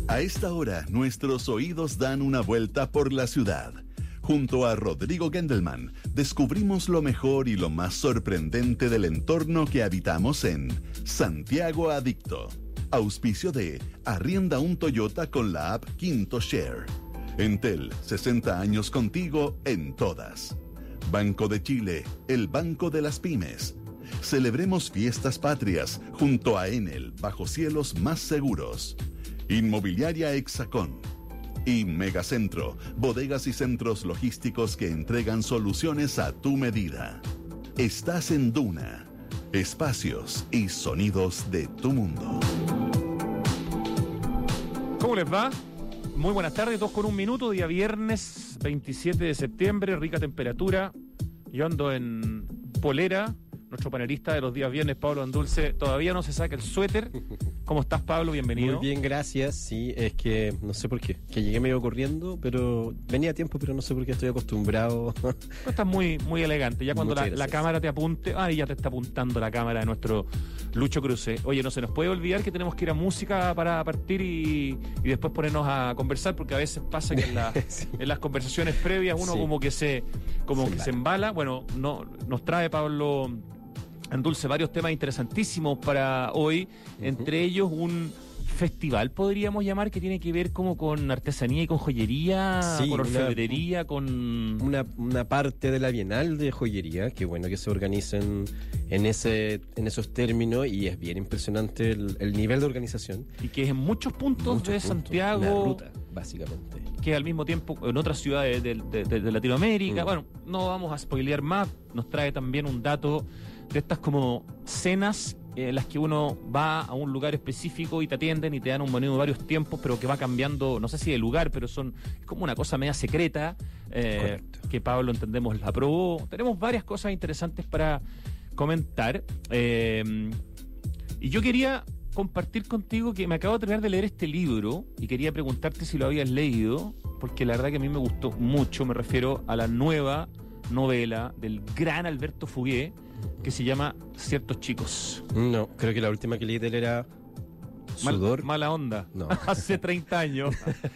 A esta hora, nuestros oídos dan una vuelta por la ciudad. Junto a Rodrigo Gendelman, descubrimos lo mejor y lo más sorprendente del entorno que habitamos en Santiago Adicto. Auspicio de Arrienda un Toyota con la app Quinto Share. Entel, 60 años contigo en todas. Banco de Chile, el banco de las pymes. Celebremos fiestas patrias junto a Enel, bajo cielos más seguros. Inmobiliaria Hexacón. Y Megacentro, bodegas y centros logísticos que entregan soluciones a tu medida. Estás en Duna, espacios y sonidos de tu mundo. ¿Cómo les va? Muy buenas tardes, 2:01, día viernes 27 de septiembre, rica temperatura. Yo ando en polera. Nuestro panelista de los días viernes, Pablo Andulce, todavía no se saca el suéter. ¿Cómo estás, Pablo? Bienvenido. Muy bien, gracias. Sí, es que no sé por qué, que llegué medio corriendo, pero venía a tiempo, pero no sé por qué estoy acostumbrado. Estás muy, muy elegante. Ya cuando la cámara te apunte, ya te está apuntando la cámara de nuestro Lucho Cruce. Oye, no se nos puede olvidar que tenemos que ir a música para partir y después ponernos a conversar, porque a veces pasa que Sí. en las conversaciones previas uno Sí. como que se embala. Bueno, nos trae Pablo Andulce varios temas interesantísimos para hoy, entre ellos un festival, podríamos llamar, que tiene que ver como con artesanía y con joyería, Sí, con orfebrería, con... Una parte de la Bienal de joyería, que bueno que se organicen en esos términos, y es bien impresionante el nivel de organización. Y que es en muchos puntos de Santiago. La ruta, básicamente. Que al mismo tiempo en otras ciudades de Latinoamérica. Bueno, no vamos a spoilear más. Nos trae también un dato de estas como cenas en las que uno va a un lugar específico y te atienden y te dan un menú de varios tiempos, pero que va cambiando, no sé si de lugar, pero es como una cosa media secreta, que Pablo, entendemos, la probó. Tenemos varias cosas interesantes para comentar. Y yo quería compartir contigo que me acabo de terminar de leer este libro y quería preguntarte si lo habías leído, porque la verdad que a mí me gustó mucho. Me refiero a la nueva novela del gran Alberto Fugué, que se llama Ciertos chicos. No, creo que la última que leí de él era Sudor. Mala onda. No. Hace 30 años.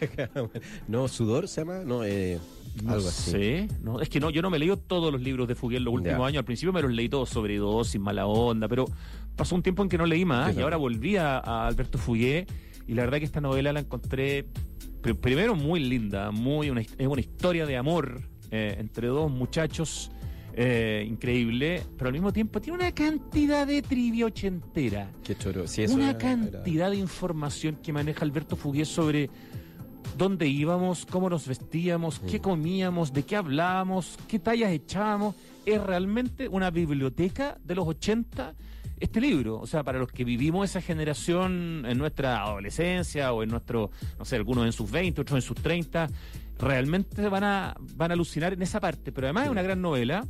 No, Sudor se llama, no, algo así. Sí, no, es que yo no me he leído todos los libros de Fugué en los últimos años. Al principio me los leí todos, Sobredosis, Mala onda, pero pasó un tiempo en que no leí más, y ahora volví a Alberto Fugué, y la verdad que esta novela la encontré primero muy linda, es una historia de amor entre dos muchachos, increíble, pero al mismo tiempo tiene una cantidad de trivia ochentera. Qué choro. Sí, eso una cantidad de información que maneja Alberto Fugué sobre dónde íbamos, cómo nos vestíamos, qué comíamos, de qué hablábamos, qué tallas echábamos. Es realmente una biblioteca de los 80 este libro. O sea, para los que vivimos esa generación en nuestra adolescencia o en nuestro, no sé, algunos en sus 20, otros en sus 30, realmente van a alucinar en esa parte. Pero además es una gran novela.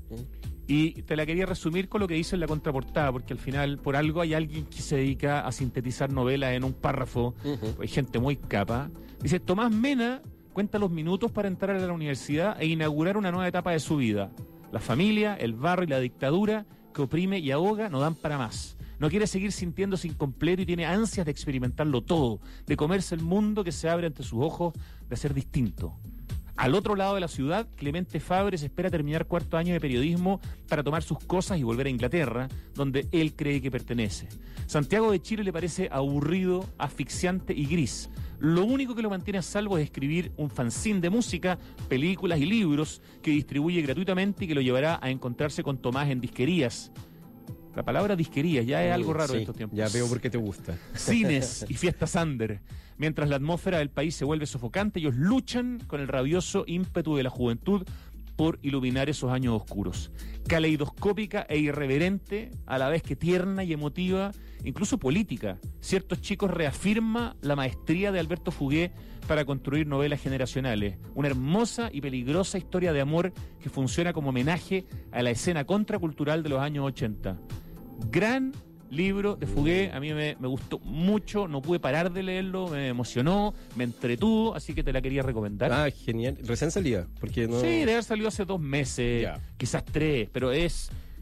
Y te la quería resumir con lo que dice en la contraportada, porque al final, por algo, hay alguien que se dedica a sintetizar novelas en un párrafo. Hay gente muy capa. Dice: Tomás Mena cuenta los minutos para entrar a la universidad e inaugurar una nueva etapa de su vida. La familia, el barrio y la dictadura que oprime y ahoga no dan para más. No quiere seguir sintiéndose incompleto y tiene ansias de experimentarlo todo, de comerse el mundo que se abre ante sus ojos, de ser distinto. Al otro lado de la ciudad, Clemente Fabres espera terminar cuarto año de periodismo para tomar sus cosas y volver a Inglaterra, donde él cree que pertenece. Santiago de Chile le parece aburrido, asfixiante y gris. Lo único que lo mantiene a salvo es escribir un fanzine de música, películas y libros que distribuye gratuitamente y que lo llevará a encontrarse con Tomás en disquerías. La palabra disquería ya es algo raro en estos tiempos. Ya veo por qué te gusta. Cines y fiestas under. Mientras la atmósfera del país se vuelve sofocante, ellos luchan con el rabioso ímpetu de la juventud por iluminar esos años oscuros. Caleidoscópica e irreverente, a la vez que tierna y emotiva, incluso política. Ciertos chicos reafirma la maestría de Alberto Fugué para construir novelas generacionales. Una hermosa y peligrosa historia de amor que funciona como homenaje a la escena contracultural de los años 80. Gran libro de Fugué, a mí me gustó mucho, no pude parar de leerlo, me emocionó, me entretuvo, así que te la quería recomendar. Ah, genial. ¿Recién salía? Porque no... Sí, debe haber salido hace 2 meses, quizás 3, pero es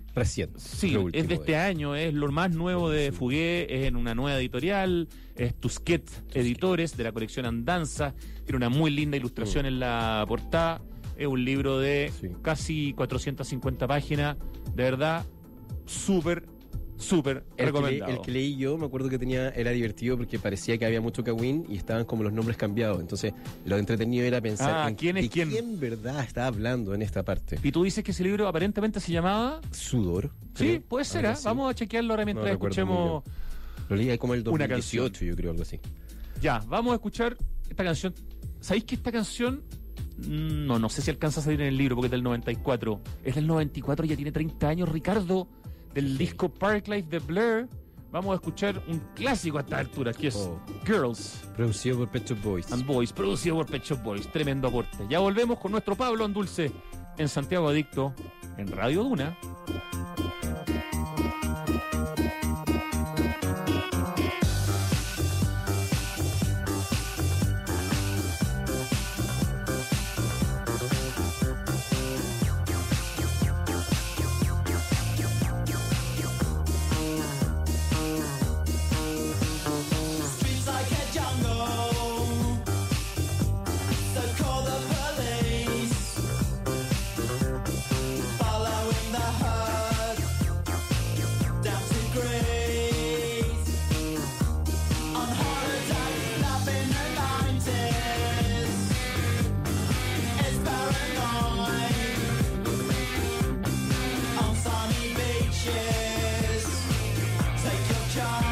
reciente. Sí, lo último es de este año, es lo más nuevo de Fugué, es en una nueva editorial, es Tusquets Editores, de la colección Andanza, tiene una muy linda ilustración en la portada, es un libro de casi 450 páginas, de verdad, súper recomendado. El que leí yo, me acuerdo que era divertido porque parecía que había mucho cagüín y estaban como los nombres cambiados. Entonces, lo entretenido era pensar ¿quién es quién? ¿Quién verdad está hablando en esta parte? Y tú dices que ese libro aparentemente se llamaba Sudor. Sí, creo. puede ser, Algo así. Vamos a chequearlo ahora mientras recuerdo escuchemos. Lo leí ahí como el una 2018, yo creo, algo así. Ya, vamos a escuchar esta canción. ¿Sabéis que esta canción no sé si alcanza a salir en el libro porque es del 94? Es del 94, ya tiene 30 años, Ricardo, del disco Parklife de Blur. Vamos a escuchar un clásico a esta altura, que es Girls Producido por Pet Shop Boys. and Boys, producido por Pet Shop Boys. Tremendo aporte. Ya volvemos con nuestro Pablo Andulce en Santiago Adicto, en Radio Duna. Streets like a jungle, so call the police. Following the herd down to Greece. On holiday, love in the 90s. It's paranoid. On sunny beaches, take your chances.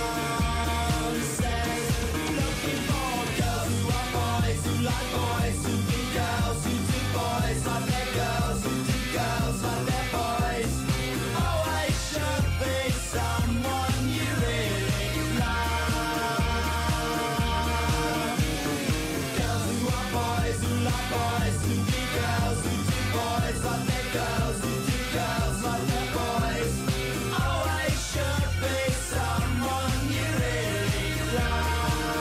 Looking for girls who are boys, who like boys, who be girls, who do boys like their girls, who do girls like their boys. Always should be someone you really love. Girls who are boys, who like boys, who be girls, who do boys like their girls, who do girls like their boys. Always should be someone you really love.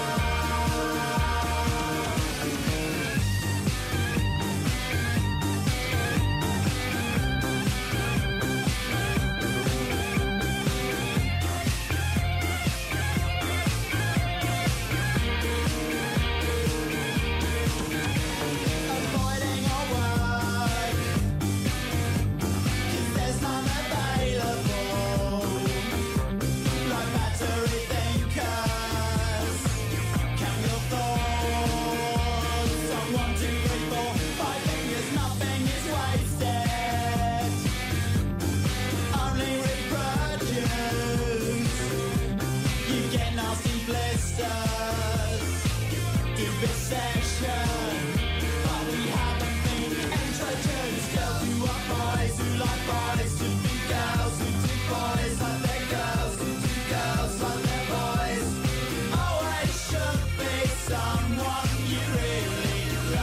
Avoiding all work, 'cause there's none available. Like battery thinkers, count your thoughts. On 1, 2, 3, 4, 5 fingers, nothing is wasted. Only reproduce. You get nasty blisters. Deep recession, but we haven't been introduced. Girls who are boys, who like boys, who be girls, who do boys like their girls, who do girls like their boys. Always should be someone you really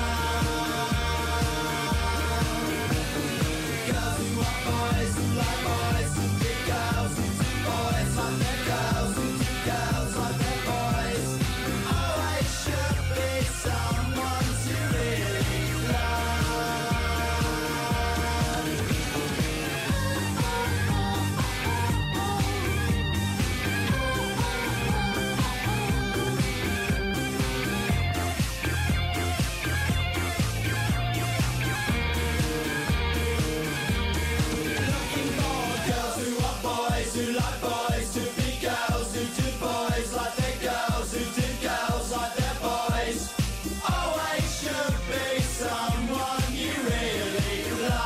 love. Girls who are boys, who like boys, who be girls, who do boys like their girls, who do girls like their boys. Always should be someone to really love. Looking for girls who are boys, who like boys, to be girls, who do boys like their girls, who do girls like their boys. Always should be someone you really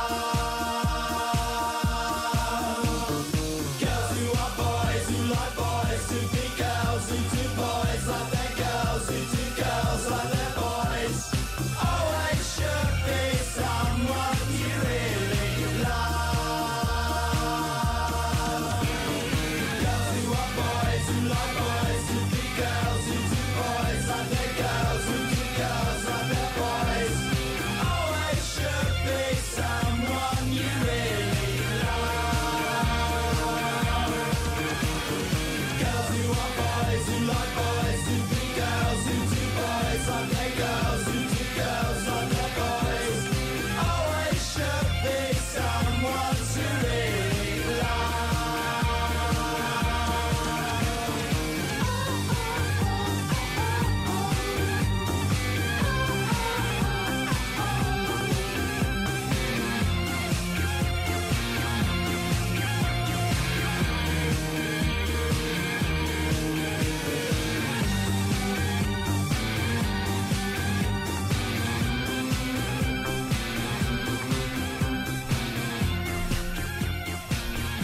love. Girls who are boys, who like boys, to be girls, who do boys like their girls, who do girls like their boys. Always should be someone you really love. Girls who are boys, who like boys, to be girls, who do boys like their girls, who do girls like their boys. Always should be someone you really love. Girls who are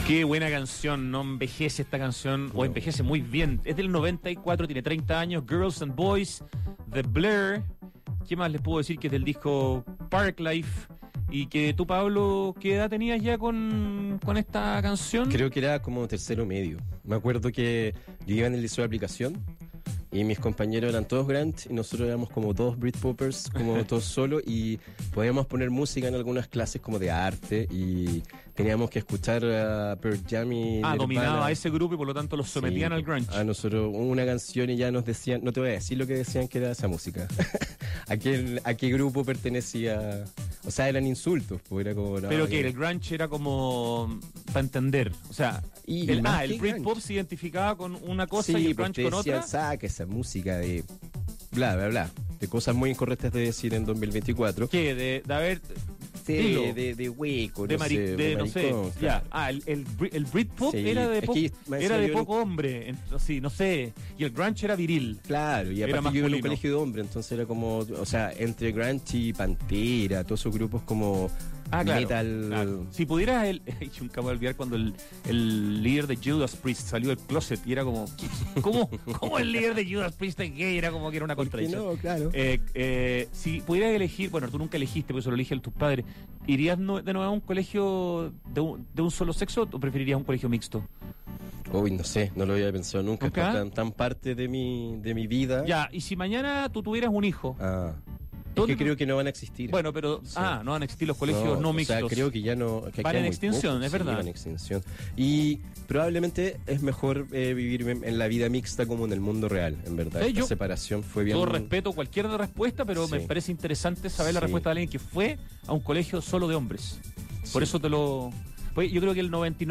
Qué buena canción, no envejece esta canción, o envejece muy bien. Es del 94, tiene 30 años, Girls and Boys, The Blur. ¿Qué más les puedo decir? Que es del disco Parklife. Y que tú, Pablo, ¿qué edad tenías ya con esta canción? Creo que era como tercero medio. Me acuerdo que yo iba en el liceo de aplicación y mis compañeros eran todos Grant y nosotros éramos como todos Britpoppers, como todos solos, y podíamos poner música en algunas clases como de arte y teníamos que escuchar a Pearl Jam y Nirvana. Dominaba a ese grupo y por lo tanto los sometían Sí, al grunge. a nosotros una canción y ya nos decían, no te voy a decir lo que decían que era esa música. ¿A qué grupo pertenecía? O sea, eran insultos, pues era como... no, Pero que el grunge era como para entender, o sea, Y el más que Britpop grunge. se identificaba con una cosa sí, y el pues grunge te con decían, otra. saca esa música de bla, bla, bla, de cosas muy incorrectas de decir en 2024. ¿Qué? De haber dilo. De hueco, de no sé, de no sé, maricón, ya. claro. El Britpop Sí, era de es poco, que me era de decía yo poco hombre, sí, no sé, y el grunge era viril. Claro, y Era aparte yo iba en un masculino. colegio de hombres, entonces era como, o sea, entre grunge y Pantera, todos esos grupos como Claro, metal. claro. Si pudieras, nunca me voy a olvidar cuando el líder de Judas Priest salió del closet y era como, ¿cómo el líder de Judas Priest es gay? Era como que era una ¿Por qué contradicción. no? Claro. Si pudieras elegir, bueno, tú nunca elegiste, porque eso lo eligen tus padres, ¿irías de nuevo a un colegio de un solo sexo o preferirías un colegio mixto? Uy, no sé, no lo había pensado nunca. ¿Nunca? Es tan parte de mi vida. Ya, y si mañana tú tuvieras un hijo, Ah. Es ¿Dónde que creo que no van a existir. bueno, pero, Sí. no van a existir los colegios no mixtos. O sea, creo que ya no. Que Van quedan en muy extinción, pocos, es verdad. Van en extinción. Y probablemente es mejor vivir en la vida mixta como en el mundo real, en verdad. Esta yo- separación fue bien. Yo respeto cualquier respuesta, pero me Sí. parece interesante saber la Sí. respuesta de alguien que fue a un colegio solo de hombres. Por Sí. eso pues yo creo que el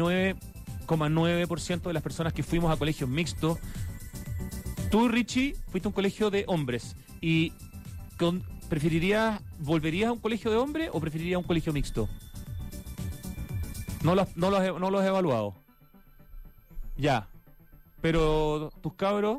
99,9% de las personas que fuimos a colegios mixtos, tú, Richie, fuiste a un colegio de hombres. ¿Y volverías a un colegio de hombres o preferirías un colegio mixto? No lo has evaluado. Ya. Pero tus cabros...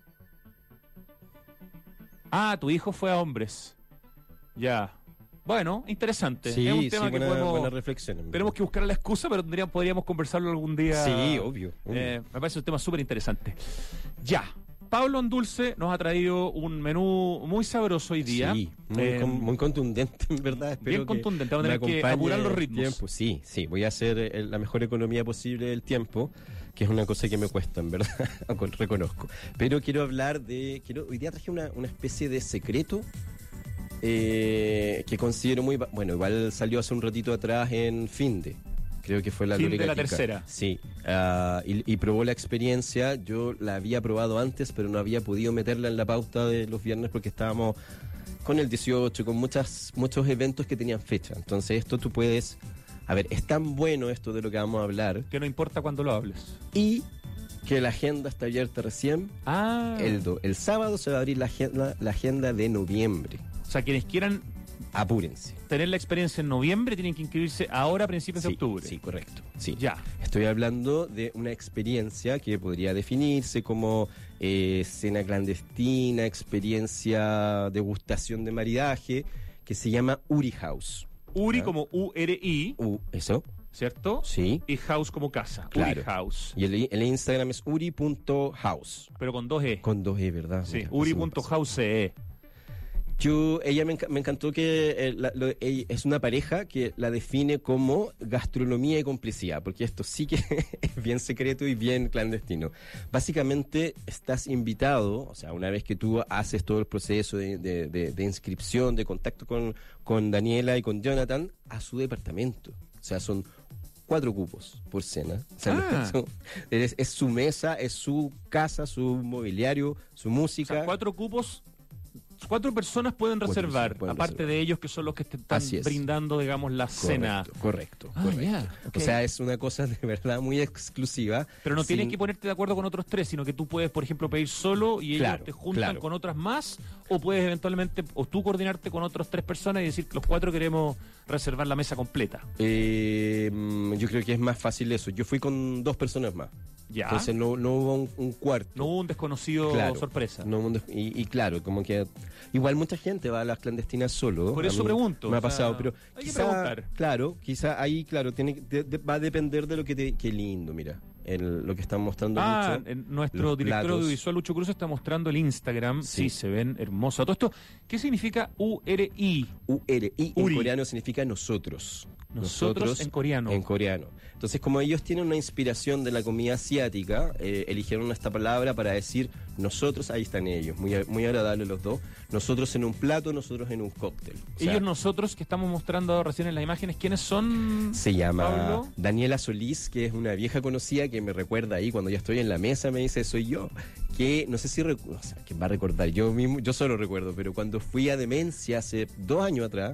tu hijo fue a hombres. Ya. Bueno, interesante. Sí, es un sí, tema que buena, podemos... buena reflexión. en verdad. Tenemos que buscar la excusa, pero podríamos conversarlo algún día. Sí, obvio. Me parece un tema súper interesante. Ya. Pablo Andulce nos ha traído un menú muy sabroso hoy día. Sí, muy contundente, en verdad. Espero bien contundente, vamos a me tener que acompañe apurar los el ritmos. tiempo. Sí, voy a hacer la mejor economía posible del tiempo, que es una cosa que me cuesta, en verdad, reconozco. Pero quiero hablar hoy día traje una especie de secreto que considero muy... Bueno, igual salió hace un ratito atrás en Finde. Creo que fue la Fin Lore de la Gatica. tercera. Sí, y probó la experiencia. Yo la había probado antes, pero no había podido meterla en la pauta de los viernes porque estábamos con el 18, con muchos eventos que tenían fecha. Entonces esto tú puedes... A ver, es tan bueno esto de lo que vamos a hablar Que no importa cuándo lo hables. y que la agenda está abierta recién. El sábado se va a abrir la agenda de noviembre. O sea, quienes quieran Apúrense. tener la experiencia en noviembre tienen que inscribirse ahora a principios de octubre. Sí, correcto. Sí. Ya. Estoy hablando de una experiencia que podría definirse como cena clandestina, experiencia degustación de maridaje, que se llama Uri House. Uri ¿Ya? como URI, ¿Eso? ¿cierto? Sí. Y house como casa. Claro. Uri House. Y el Instagram es uri.house. Pero con 2 E. Con 2 E, ¿verdad? Sí, Mira, uri.house. Ella me encantó que ella es una pareja que la define como gastronomía y complicidad, porque esto sí que es bien secreto y bien clandestino. Básicamente estás invitado, o sea, una vez que tú haces todo el proceso de inscripción, de contacto con Daniela y con Jonathan, a su departamento. O sea, son 4 cupos por cena. O sea, es su mesa, es su casa, su mobiliario, su O música. sea, 4 cupos. 4 personas pueden reservar, pueden aparte reservar. de ellos que son los que te están Así es. brindando, digamos, la cena. Correcto. Ya, ok. O sea, es una cosa de verdad muy exclusiva. Pero no tienes sin- que ponerte de acuerdo con otros 3, sino que tú puedes, por ejemplo, pedir solo y ellos Claro, te juntan claro. con otras más, o puedes eventualmente, o tú coordinarte con otras 3 personas y decir que los 4 queremos reservar la mesa completa. Yo creo que es más fácil eso. Yo fui con 2 personas más. Ya. Entonces no hubo un cuarto. No hubo un desconocido Claro, sorpresa. no hubo y claro, como que Igual mucha gente va a las clandestinas solo. Por A eso mí pregunto, Me ha o sea, pasado, pero hay que preguntar. claro, quizá ahí, claro, va a depender de lo que te... Qué lindo, mira, lo que están mostrando mucho. Nuestro los director platos. audiovisual Lucho Cruz está mostrando el Instagram. Sí, Sí. se ven hermosos. Todo esto, ¿qué significa URI? URI en Uri. coreano significa nosotros. Nosotros en coreano. En coreano. Entonces, como ellos tienen una inspiración de la comida asiática, eligieron esta palabra para decir nosotros, ahí están ellos, muy, muy agradables los dos. Nosotros en un plato, nosotros en un cóctel. O sea, Ellos, nosotros, que estamos mostrando recién en las imágenes, ¿quiénes son? se llama Pablo. Daniela Solís, que es una vieja conocida que me recuerda ahí cuando ya estoy en la mesa, me dice, soy yo. Que no sé si o sea, que va a recordar, yo mismo, yo solo recuerdo, pero cuando fui a Demencia hace 2 años atrás,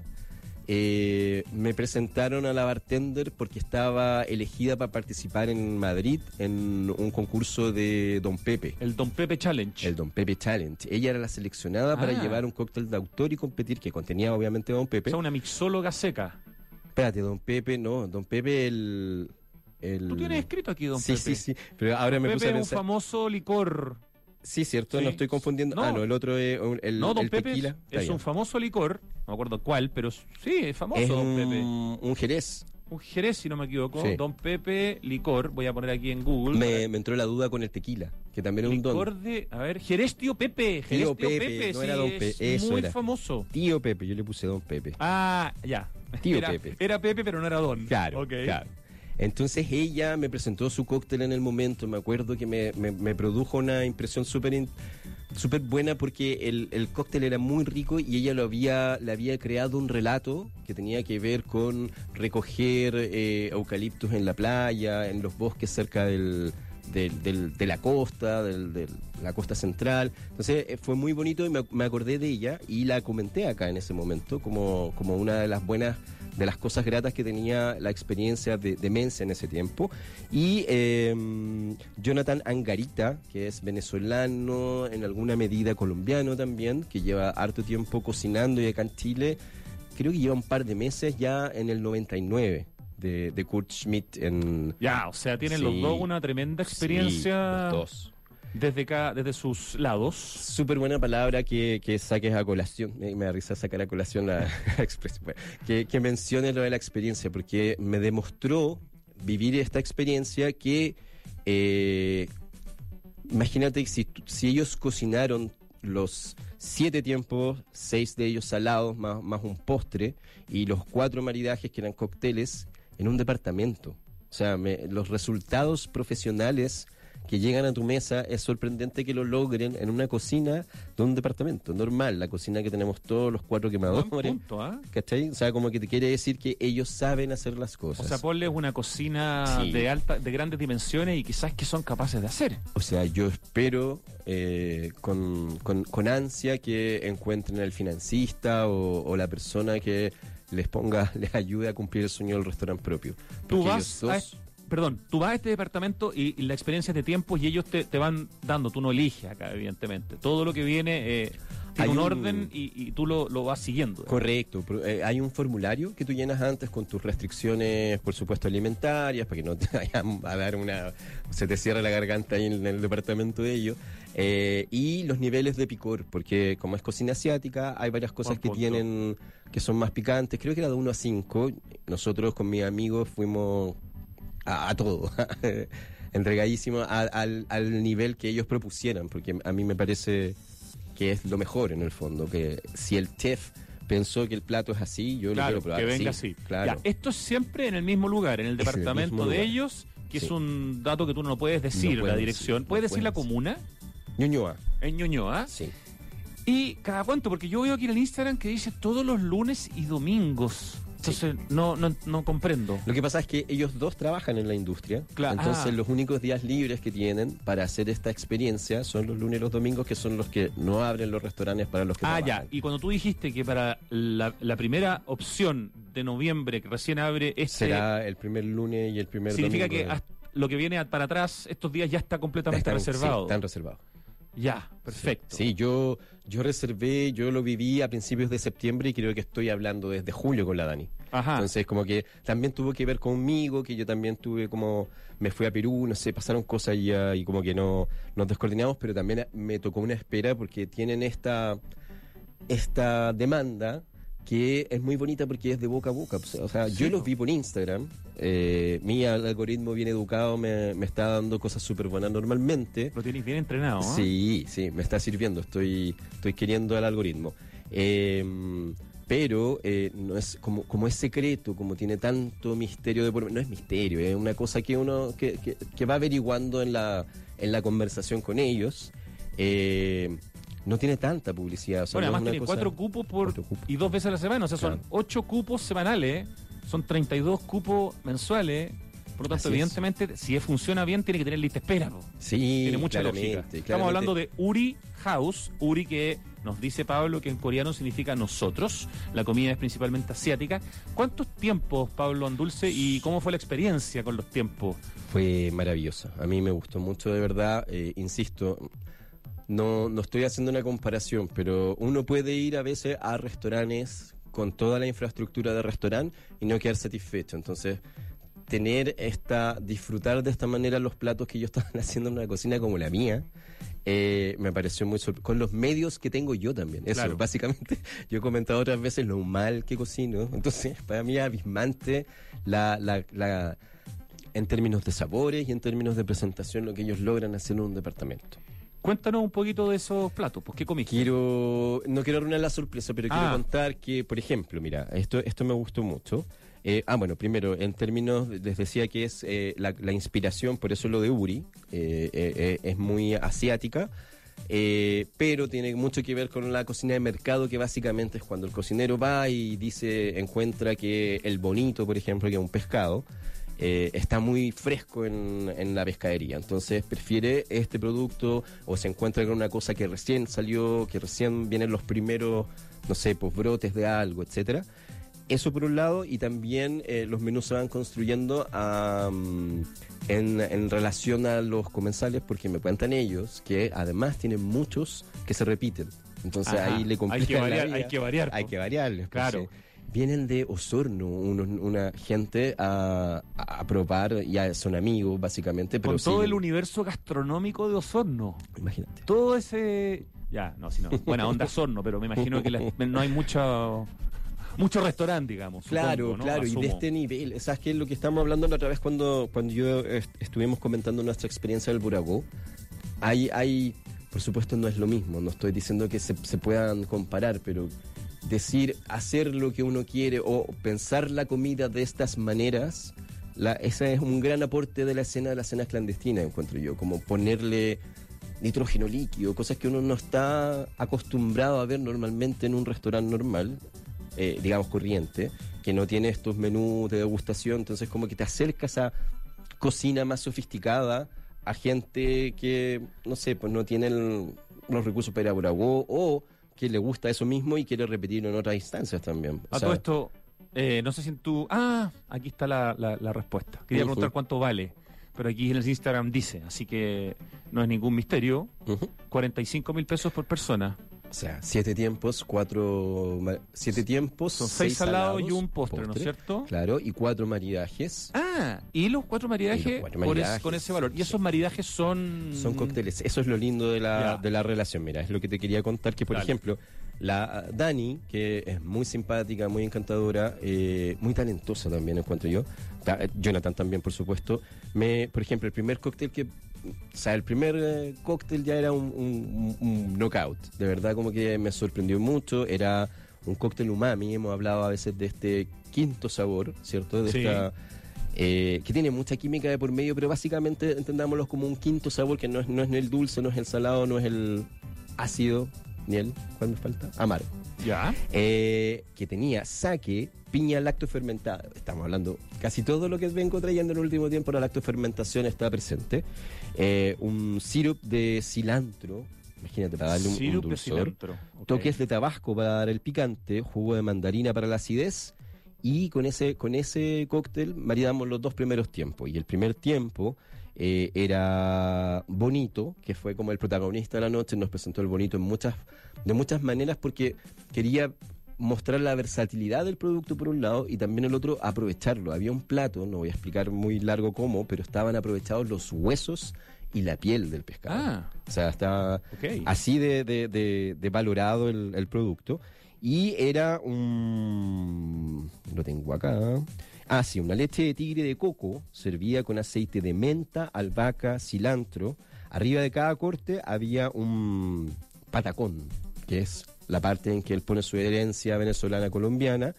me presentaron a la bartender porque estaba elegida para participar en Madrid en un concurso de Don Pepe. El Don Pepe Challenge. El Don Pepe Challenge. Ella era la seleccionada para llevar un cóctel de autor y competir, que contenía obviamente Don O Pepe. sea, una mixóloga seca. Espérate, Don Pepe, no, Don Pepe el... Tú tienes escrito aquí, Don Sí, Pepe. sí, sí, pero ahora me Pepe puse a es un pensar... famoso licor. Sí, cierto, Sí. no estoy confundiendo. No. No, el otro es No, Don el Pepe tequila. Está es bien. un famoso licor. No me acuerdo cuál, pero sí, es famoso Es Don Pepe. un jerez. Un Jerez, si no me equivoco. Sí. Don Pepe licor. Voy a poner aquí en Google. Me entró la duda con el tequila, que también es un Licor don. de... A ver, Jerez Tío Pepe. Jerez Tío Pepe, no sí, era Don es Pepe, eso muy era. famoso. Tío Pepe, yo le puse Don Pepe. Ah, ya. Tío era, Pepe. Era Pepe, pero no era Don. Claro, Ok. claro. Entonces ella me presentó su cóctel en el momento, me acuerdo que me produjo una impresión súper buena porque el cóctel era muy rico y ella le había creado un relato que tenía que ver con recoger eucaliptus en la playa, en los bosques cerca de la costa, de la costa central. Entonces fue muy bonito y me acordé de ella y la comenté acá en ese momento como una de las buenas, de las cosas gratas que tenía la experiencia de Demencia en ese tiempo. Y Jonathan Angarita, que es venezolano, en alguna medida colombiano también, que lleva harto tiempo cocinando y acá en Chile, creo que lleva un par de meses ya en el 99. De Kurt Schmidt en... Ya, o sea, tienen Sí. los dos una tremenda experiencia Sí, los dos. desde sus lados. Súper buena palabra que saques a colación. Me da risa sacar a colación la expresión. Bueno, que menciones lo de la experiencia, porque me demostró vivir esta experiencia que... imagínate si ellos cocinaron los 7 tiempos, 6 de ellos salados, más un postre, y los 4 maridajes que eran cócteles, en un departamento. O sea, los resultados profesionales que llegan a tu mesa es sorprendente que lo logren en una cocina de un departamento normal, la cocina que tenemos todos los 4 quemadores. Buen punto, ¿ah? ¿Cachai? O sea, como que te quiere decir que ellos saben hacer las O cosas. sea, ponles una cocina Sí. de grandes dimensiones y quizás que son capaces de hacer. O sea, yo espero con ansia que encuentren al financista o la persona que les ayude a cumplir el sueño del restaurante propio. Tú Porque vas ellos dos- tú vas a este departamento y la experiencia es de tiempo y ellos te van dando, tú no eliges acá, evidentemente. Todo lo que viene tiene Hay un un- orden y tú lo vas siguiendo. Correcto, hay un formulario que tú llenas antes con tus restricciones, por supuesto, alimentarias, para que no te vayan a dar se te cierra la garganta ahí en el departamento de ellos, y los niveles de picor, porque como es cocina asiática, hay varias cosas Buen que punto. tienen, que son más picantes, creo que era de 1 a 5, nosotros con mis amigos fuimos a todo, entregadísimos al nivel que ellos propusieran, porque a mí me parece que es lo mejor en el fondo, que si el chef pensó que el plato es así, yo Claro, lo quiero probar que venga así. Claro. Ya, esto es siempre en el mismo lugar, en el Es en el departamento mismo de lugar. ellos, que Sí. es un dato que tú no puedes decir, No puedo la dirección. decir, ¿Puedes no decir la puedo comuna? Ñuñoa, En Ñuñoa. sí. ¿Y cada cuánto? Porque yo veo aquí en el Instagram que dice todos los lunes y domingos. Entonces, no comprendo. Lo que pasa es que ellos dos trabajan en la industria, Claro. entonces Ah. los únicos días libres que tienen para hacer esta experiencia son los lunes y los domingos, que son los que no abren los restaurantes para los que Ah, ya. trabajan. Y cuando tú dijiste que para la primera opción de noviembre, que recién abre Será el primer lunes y el primer significa domingo. que lo que viene para atrás, estos días ya está completamente reservado. Sí, están reservados. Ya, perfecto. Sí, yo reservé, yo lo viví a principios de septiembre y creo que estoy hablando desde julio con la Dani. Ajá. Entonces, como que también tuvo que ver conmigo, que yo también tuve me fui a Perú, no sé, pasaron cosas ya y como que nos descoordinamos, pero también me tocó una espera porque tienen esta demanda que es muy bonita porque es de boca a boca. O sea, yo los vi por Instagram, mi algoritmo bien educado me está dando cosas súper buenas normalmente. Lo tienes bien entrenado, ¿eh? Sí, me está sirviendo, estoy queriendo el algoritmo. Pero no es como es secreto, como tiene tanto misterio de por medio. No es misterio, es una cosa que uno que va averiguando en la conversación con ellos. No tiene tanta publicidad. O sea, Bueno, no es además una tiene cosa- 4 cupos cuatro cupos. y 2 veces a la semana. O sea, son Claro. 8 cupos semanales, son 32 cupos mensuales. Por lo tanto, Así es. evidentemente, si funciona bien, tiene que tener lista espera. Po. Sí, Tiene mucha claramente, lógica. Estamos claramente. hablando de Uri House. Uri, que nos dice Pablo que en coreano significa nosotros. La comida es principalmente asiática. ¿Cuántos tiempos, Pablo Andulce, y cómo fue la experiencia con los tiempos? Fue maravillosa. A mí me gustó mucho, de verdad. Insisto, no estoy haciendo una comparación, pero uno puede ir a veces a restaurantes con toda la infraestructura de restaurante y no quedar satisfecho. Entonces, disfrutar de esta manera los platos que ellos estaban haciendo en una cocina como la mía, me pareció muy con los medios que tengo yo también. Eso, Claro. básicamente, yo he comentado otras veces lo mal que cocino. Entonces, para mí es abismante en términos de sabores y en términos de presentación lo que ellos logran hacer en un departamento. Cuéntanos un poquito de esos platos. ¿Pues qué comiste? No quiero arruinar la sorpresa, pero quiero contar que, por ejemplo, mira, esto me gustó mucho. Bueno, primero, en términos, les decía que es la inspiración, por eso lo de Uri, es muy asiática, pero tiene mucho que ver con la cocina de mercado, que básicamente es cuando el cocinero va y encuentra que el bonito, por ejemplo, que es un pescado, está muy fresco en la pescadería, entonces prefiere este producto o se encuentra con una cosa que recién salió, que recién vienen los primeros, no sé, pues brotes de algo, etcétera. Eso por un lado, y también los menús se van construyendo en relación a los comensales, porque me cuentan ellos que además tienen muchos que se repiten. Entonces Ajá, ahí le complican la vida. hay que variar. Hay po. que variarles. Claro. Entonces, vienen de Osorno una gente a probar, ya son amigos básicamente, pero Con todo sí, el universo gastronómico de Osorno. imagínate. Todo ese... Ya, no, si no. Buena onda Osorno, pero me imagino que no hay mucho restaurante, digamos. Claro, supongo, ¿no? claro, y Asumo. de este nivel, ¿sabes qué? Lo que estamos hablando la otra vez cuando yo estuvimos comentando nuestra experiencia del Buragó, hay, por supuesto no es lo mismo, no estoy diciendo que se puedan comparar, pero hacer lo que uno quiere o pensar la comida de estas maneras, ese es un gran aporte de las cenas clandestinas, encuentro yo, como ponerle nitrógeno líquido, cosas que uno no está acostumbrado a ver normalmente en un restaurante normal, digamos corriente, que no tiene estos menús de degustación, entonces como que te acercas a cocina más sofisticada, a gente que, no sé, pues no tiene los recursos para ir a Buragó o que le gusta eso mismo y quiere repetirlo en otras instancias también. O A sea, todo esto, no sé si en tu... aquí está la respuesta. Quería Ujú. preguntar cuánto vale, pero aquí en el Instagram dice, así que no es ningún misterio, ujú. 45.000 pesos por persona. O sea, 7 tiempos, 7 tiempos, Son 6 seis salados y un postre, ¿no es cierto? Claro, y 4 maridajes. Y los 4 maridajes, Y los cuatro con maridajes. ese valor. Y esos maridajes son... Son cócteles. Eso es lo lindo de Ya. la relación. Mira, es lo que te quería contar, que por Dale. ejemplo, la Dani, que es muy simpática, muy encantadora, muy talentosa también, encuentro yo. Jonathan también, por supuesto. Por ejemplo, el primer cóctel el primer cóctel ya era un knockout. De verdad, como que me sorprendió mucho. Era un cóctel umami. Hemos hablado a veces de este quinto sabor, ¿cierto? De Sí. esta... que tiene mucha química de por medio, pero básicamente entendámoslo como un quinto sabor que no es ni el dulce, no es el salado, no es el ácido, ni el, ¿cuál me falta? Amargo. Ya. Que tenía sake, piña lactofermentada. Estamos hablando, casi todo lo que vengo trayendo en el último tiempo, la lactofermentación está presente. Un sirope de cilantro, imagínate, para darle un Sirup de dulzor. cilantro. Ok. Toques de tabasco para dar el picante, jugo de mandarina para la acidez, y con ese cóctel maridamos los 2 primeros tiempos. Y el primer tiempo era Bonito, que fue como el protagonista de la noche, nos presentó el Bonito de muchas maneras, porque quería mostrar la versatilidad del producto por un lado y también el otro aprovecharlo. Había un plato, no voy a explicar muy largo cómo, pero estaban aprovechados los huesos y la piel del pescado. Ah. O sea, está Ok. así de valorado el producto. Y era un... Lo tengo acá. Ah, sí, una leche de tigre de coco servida con aceite de menta, albahaca, cilantro. Arriba de cada corte había un patacón, que es la parte en que él pone su herencia venezolana colombiana.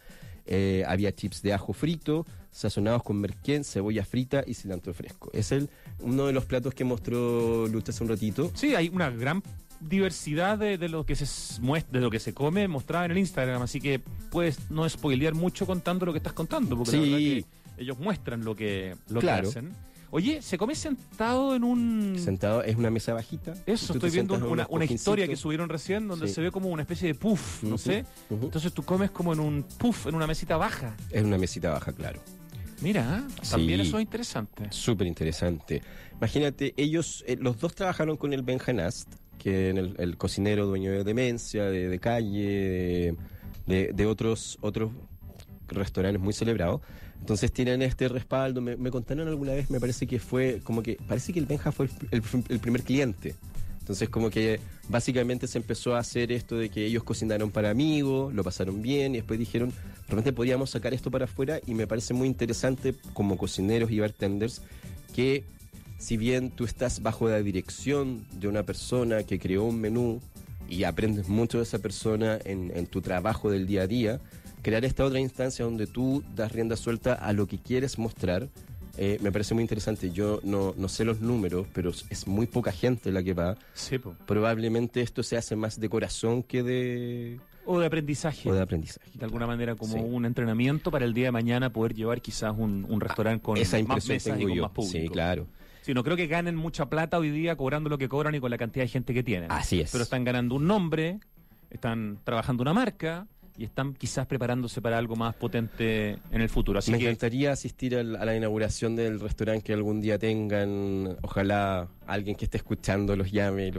Había chips de ajo frito, sazonados con merquén, cebolla frita y cilantro fresco. Es uno de los platos que mostró Lucha hace un ratito. Sí, hay una gran diversidad de lo que de lo que se come mostrada en el Instagram, así que puedes no spoilear mucho contando lo que estás contando, porque la Sí. verdad que ellos muestran lo que Claro. hacen. Oye, ¿se come sentado en un...? Sentado, es una mesa bajita. Eso, Tú te estoy viendo sientas en una unos historia que cojincitos. subieron recién donde Sí. se ve como una especie de puff, no Ujú, sé. ujú. Entonces tú comes como en un puff, en una mesita baja. Es una mesita baja, claro. Mira, también Sí. eso es interesante. Súper interesante. Imagínate, ellos, los dos trabajaron con el Benja Nast, que en el cocinero dueño de Demencia, de Calle, de otros restaurantes muy celebrados. Entonces tienen este respaldo. Me contaron alguna vez, me parece que fue como que, parece que el Benja fue el primer cliente. Entonces como que básicamente se empezó a hacer esto de que ellos cocinaron para amigos, lo pasaron bien y después dijeron, realmente podíamos sacar esto para afuera, y me parece muy interesante como cocineros y bartenders que si bien tú estás bajo la dirección de una persona que creó un menú y aprendes mucho de esa persona en tu trabajo del día a día, crear esta otra instancia donde tú das rienda suelta a lo que quieres mostrar, me parece muy interesante. Yo no sé los números, pero es muy poca gente la que va. Sí, po. Probablemente esto se hace más de corazón que de O de aprendizaje. aprendizaje. De alguna manera como Sí. un entrenamiento para el día de mañana poder llevar quizás un restaurante con Esa más impresión mesas y tengo con yo. más público. Sí, claro. Sí, no creo que ganen mucha plata hoy día cobrando lo que cobran y con la cantidad de gente que tienen. Así es. Pero están ganando un nombre, están trabajando una marca y están quizás preparándose para algo más potente en el futuro. Así Me que encantaría asistir a la inauguración del restaurante que algún día tengan. Ojalá alguien que esté escuchando los llame y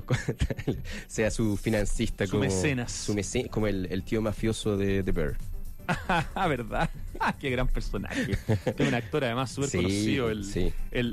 sea su financista. Su como, mecenas. como el tío mafioso de Bear. ¿verdad? Qué gran personaje. Es un actor además súper Sí, conocido sí.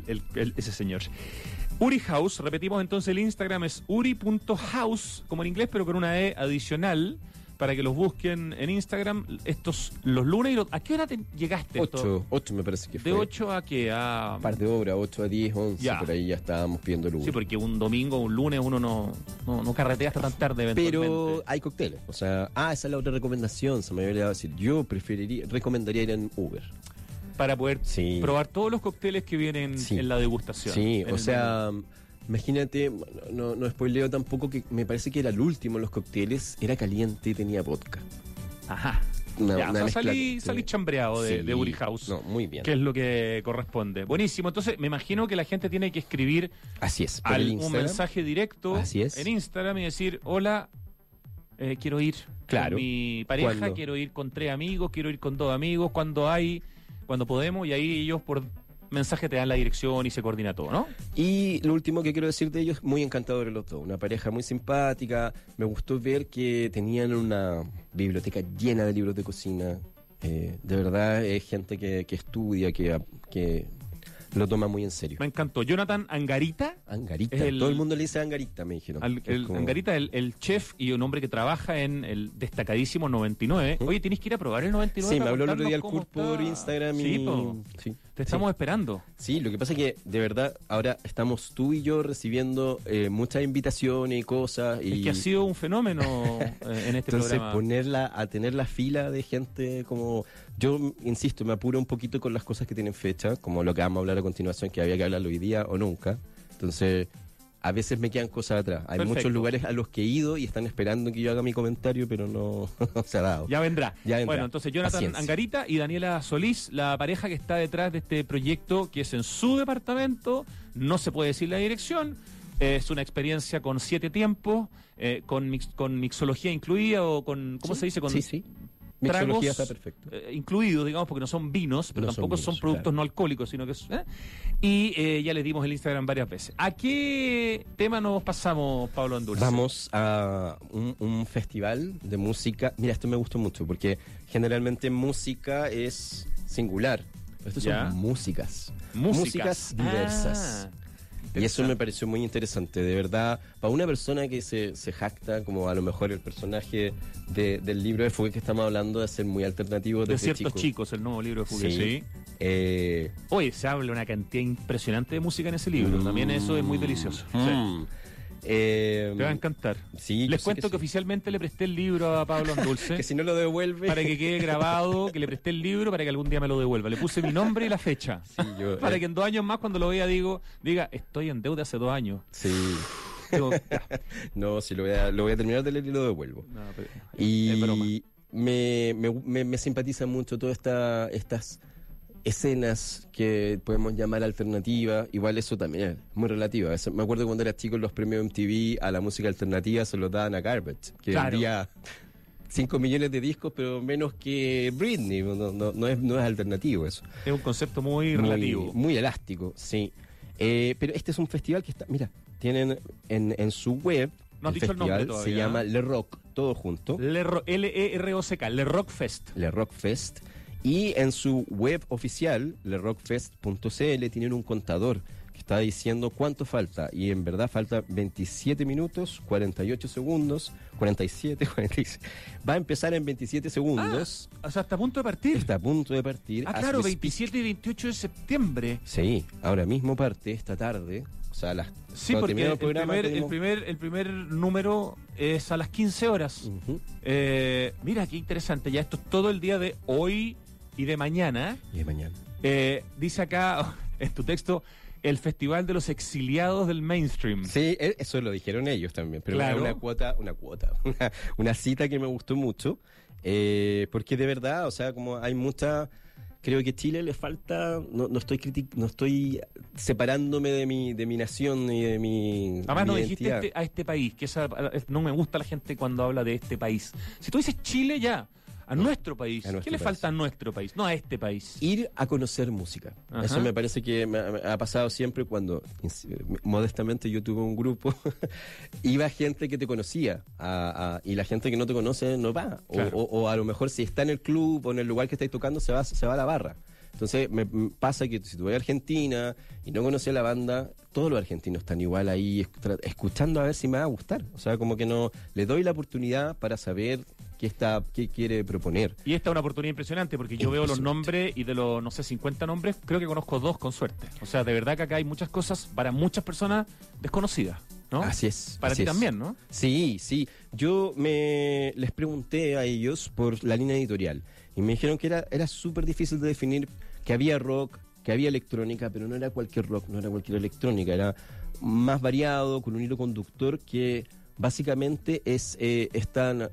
ese señor. Uri House, repetimos entonces el Instagram es uri.house, como en inglés, pero con una E adicional, para que los busquen en Instagram. Estos los lunes. ¿A qué hora llegaste? 8 me parece que fue. ¿De 8 a qué? A... Un par de horas, 8 a 10, 11, Ya. por ahí ya estábamos pidiendo luz. Sí, porque un domingo, un lunes, uno no carretea hasta tan tarde eventualmente. Pero hay cócteles. O sea, esa es la otra recomendación. Se me había olvidado decir. Yo recomendaría ir en Uber. Para poder Sí. probar todos los cócteles que vienen Sí. en la degustación. Sí, En o el sea, imagínate, no spoileo tampoco, que me parece que era el último en los cócteles, era caliente y tenía vodka. menú. Ajá. Una Ya, o sea, mezcla- salí chambreado de Sí. Uri House. No, muy bien. Que es lo que corresponde. Buenísimo. Entonces, me imagino que la gente tiene que escribir Así es. por el un Instagram. mensaje directo Así es. en Instagram y decir, hola, quiero ir Claro. con mi pareja, ¿Cuándo? quiero ir con 3 amigos, quiero ir con 2 amigos, cuando podemos, y ahí ellos por mensaje te dan la dirección y se coordina todo, ¿no? Y lo último que quiero decir de ellos, muy encantadores los dos, una pareja muy simpática. Me gustó ver que tenían una biblioteca llena de libros de cocina. De verdad es gente que estudia, que lo toma muy en serio. Me encantó. Jonathan Angarita, Angarita, es el- todo el mundo le dice Angarita, me dijeron. Es como- Angarita, el chef y un hombre que trabaja en el destacadísimo 99. Oye, tienes que ir a probar el 99. Sí, me para habló el otro contarnos día el cómo Kurt por está. Instagram Sí, y... po. Sí, Te estamos esperando. Sí, lo que pasa es que de verdad ahora estamos tú y yo recibiendo muchas invitaciones y cosas. Y Es que ha sido un fenómeno en este entonces programa. a tener la fila de gente como... Yo, insisto, me apuro un poquito con las cosas que tienen fecha, como lo que vamos a hablar a continuación, que había que hablarlo hoy día o nunca. Entonces, a veces me quedan cosas atrás. Hay Perfecto. muchos lugares a los que he ido y están esperando que yo haga mi comentario, pero no se ha dado. Ya vendrá. Ya vendrá. Bueno, entonces Jonathan Paciencia. Angarita y Daniela Solís, la pareja que está detrás de este proyecto, que es en su departamento, no se puede decir la dirección, es una experiencia con 7 tiempos, con mixología incluida o con, ¿cómo Sí, se dice? Con sí. tragos Mixología está perfecto. incluidos, digamos, porque no son vinos, pero No son tampoco son vinos, productos claro. no alcohólicos, sino que y ya les dimos el Instagram varias veces. ¿A qué tema nos pasamos, Pablo Andurce? Vamos a un festival de música. Mira, esto me gustó mucho porque generalmente música es singular. Estos Ya. son músicas. Músicas diversas. Y eso me pareció muy interesante, de verdad, para una persona que se jacta, como a lo mejor el personaje del libro de Fouquet que estamos hablando, de ser muy alternativo De desde ciertos chico. chicos, el nuevo libro de Fouquet, Sí. sí. Oye, se habla una cantidad impresionante de música en ese libro. También eso es muy delicioso. Sí. Te va a encantar. Sí, Les yo sé cuento que, sí. oficialmente le presté el libro a Pablo Andulce. Que si no lo devuelve. Para que quede grabado que le presté el libro para que algún día me lo devuelva. Le puse mi nombre y la fecha. Sí, yo, Para que en 2 años más, cuando lo vea, diga, estoy en deuda hace 2 años. Sí. Digo, ya. No, si lo voy a terminar de leer y lo devuelvo. No, pero es broma. Y me simpatiza mucho todas estas escenas que podemos llamar alternativas. Igual eso también es muy relativo. Me acuerdo cuando era chico en los premios MTV a la música alternativa se los daban a Garbage, que Claro. vendía 5 millones de discos, pero menos que Britney. No es alternativo eso. Es un concepto muy relativo. Muy elástico, sí. Pero este es un festival que está, mira, tienen en su web, No has el dicho el nombre festival todavía. se llama Le Rock, todo junto, L-E-R-O-C-K, Le Rock Fest. Le Rock Fest, y en su web oficial, lerockfest.cl, tienen un contador que está diciendo cuánto falta, y en verdad falta 27 minutos, 48 segundos, 47, 46. Va a empezar en 27 segundos. O sea, está a punto de partir. Está a punto de partir. Ah, as claro, we speak. 27 y 28 de septiembre. Sí, ahora mismo parte esta tarde. O sea, Sí, cuando porque termine el programa tenemos- el primer número es a las 15 horas. Ujú. Mira, qué interesante. Ya esto es todo el día de hoy y de mañana. Y de mañana. Dice acá en tu texto, el Festival de los Exiliados del Mainstream. Sí, eso lo dijeron ellos también, pero Claro. una cita que me gustó mucho, porque de verdad, o sea, como hay mucha, creo que Chile le falta, no estoy separándome de mi nación y de mi Además, mi no dijiste identidad. a este país, que no me gusta la gente cuando habla de este país. Si tú dices Chile, ya, a nuestro país. A nuestro ¿Qué le país. falta a nuestro país? No a este país. Ir a conocer música. Ajá. Eso me parece que me ha pasado siempre cuando, modestamente, yo tuve un grupo, iba gente que te conocía y la gente que no te conoce no va. Claro. O a lo mejor si está en el club o en el lugar que estáis tocando se va a la barra. Entonces me pasa que si tú vas a Argentina y no conoces la banda, todos los argentinos están igual ahí escuchando a ver si me va a gustar. O sea, como que no le doy la oportunidad para saber qué quiere proponer. Y esta es una oportunidad impresionante porque yo veo los Impresionante. nombres y de los, no sé, 50 nombres, creo que conozco 2 con suerte. O sea, de verdad que acá hay muchas cosas para muchas personas desconocidas, ¿no? Así es. Para así ti es. también, ¿no? Sí, sí. Yo les pregunté a ellos por la línea editorial y me dijeron que era súper difícil de definir, que había rock, que había electrónica, pero no era cualquier rock, no era cualquier electrónica, era más variado, con un hilo conductor que básicamente es esta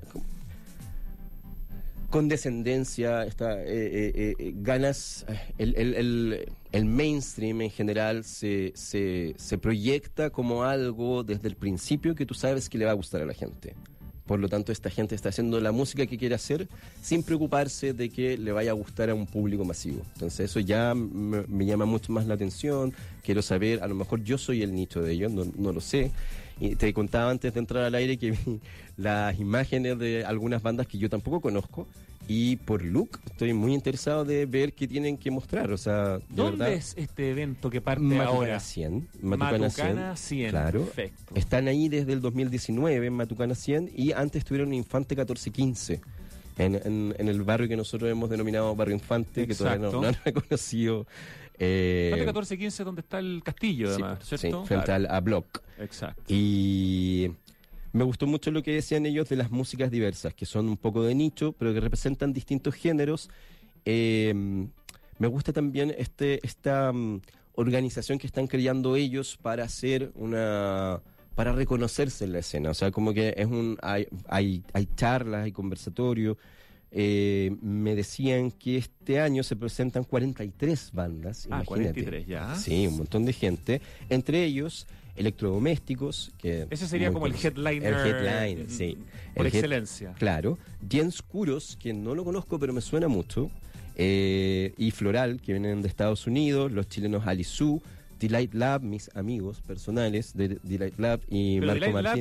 condescendencia, ganas, el mainstream en general se proyecta como algo desde el principio que tú sabes que le va a gustar a la gente. Por lo tanto, esta gente está haciendo la música que quiere hacer sin preocuparse de que le vaya a gustar a un público masivo. Entonces eso ya me llama mucho más la atención. Quiero saber, a lo mejor yo soy el nicho de ellos, no lo sé. Y te contaba antes de entrar al aire que vi las imágenes de algunas bandas que yo tampoco conozco. Y por look estoy muy interesado de ver qué tienen que mostrar. O sea, de ¿Dónde verdad, es este evento que parte Matucana ahora? 100. Matucana 100. Claro. Perfecto. Están ahí desde el 2019 en Matucana 100 y antes estuvieron en Infante 1415. En el barrio que nosotros hemos denominado Barrio Infante, que todavía Exacto. no han reconocido. Infante 14-15 donde está el castillo, además, sí, ¿cierto? frente Claro. a Block. Exacto. Y me gustó mucho lo que decían ellos de las músicas diversas, que son un poco de nicho, pero que representan distintos géneros. Me gusta también esta organización que están creando ellos para hacer para reconocerse en la escena. O sea, como que hay charlas, hay conversatorios. Me decían que este año se presentan 43 bandas. Ah, imagínate. 43 ya. Sí, un montón de gente. Entre ellos, electrodomésticos. Que Ese sería muy como el conocido. headliner. El headline, sí. Por El head- excelencia. Claro. Jens Kuros, que no lo conozco, pero me suena mucho. Y Floral, que vienen de Estados Unidos. Los chilenos Alizú. Delight Lab, mis amigos personales de Delight Lab y Pero Marco Delight Lab Martínez.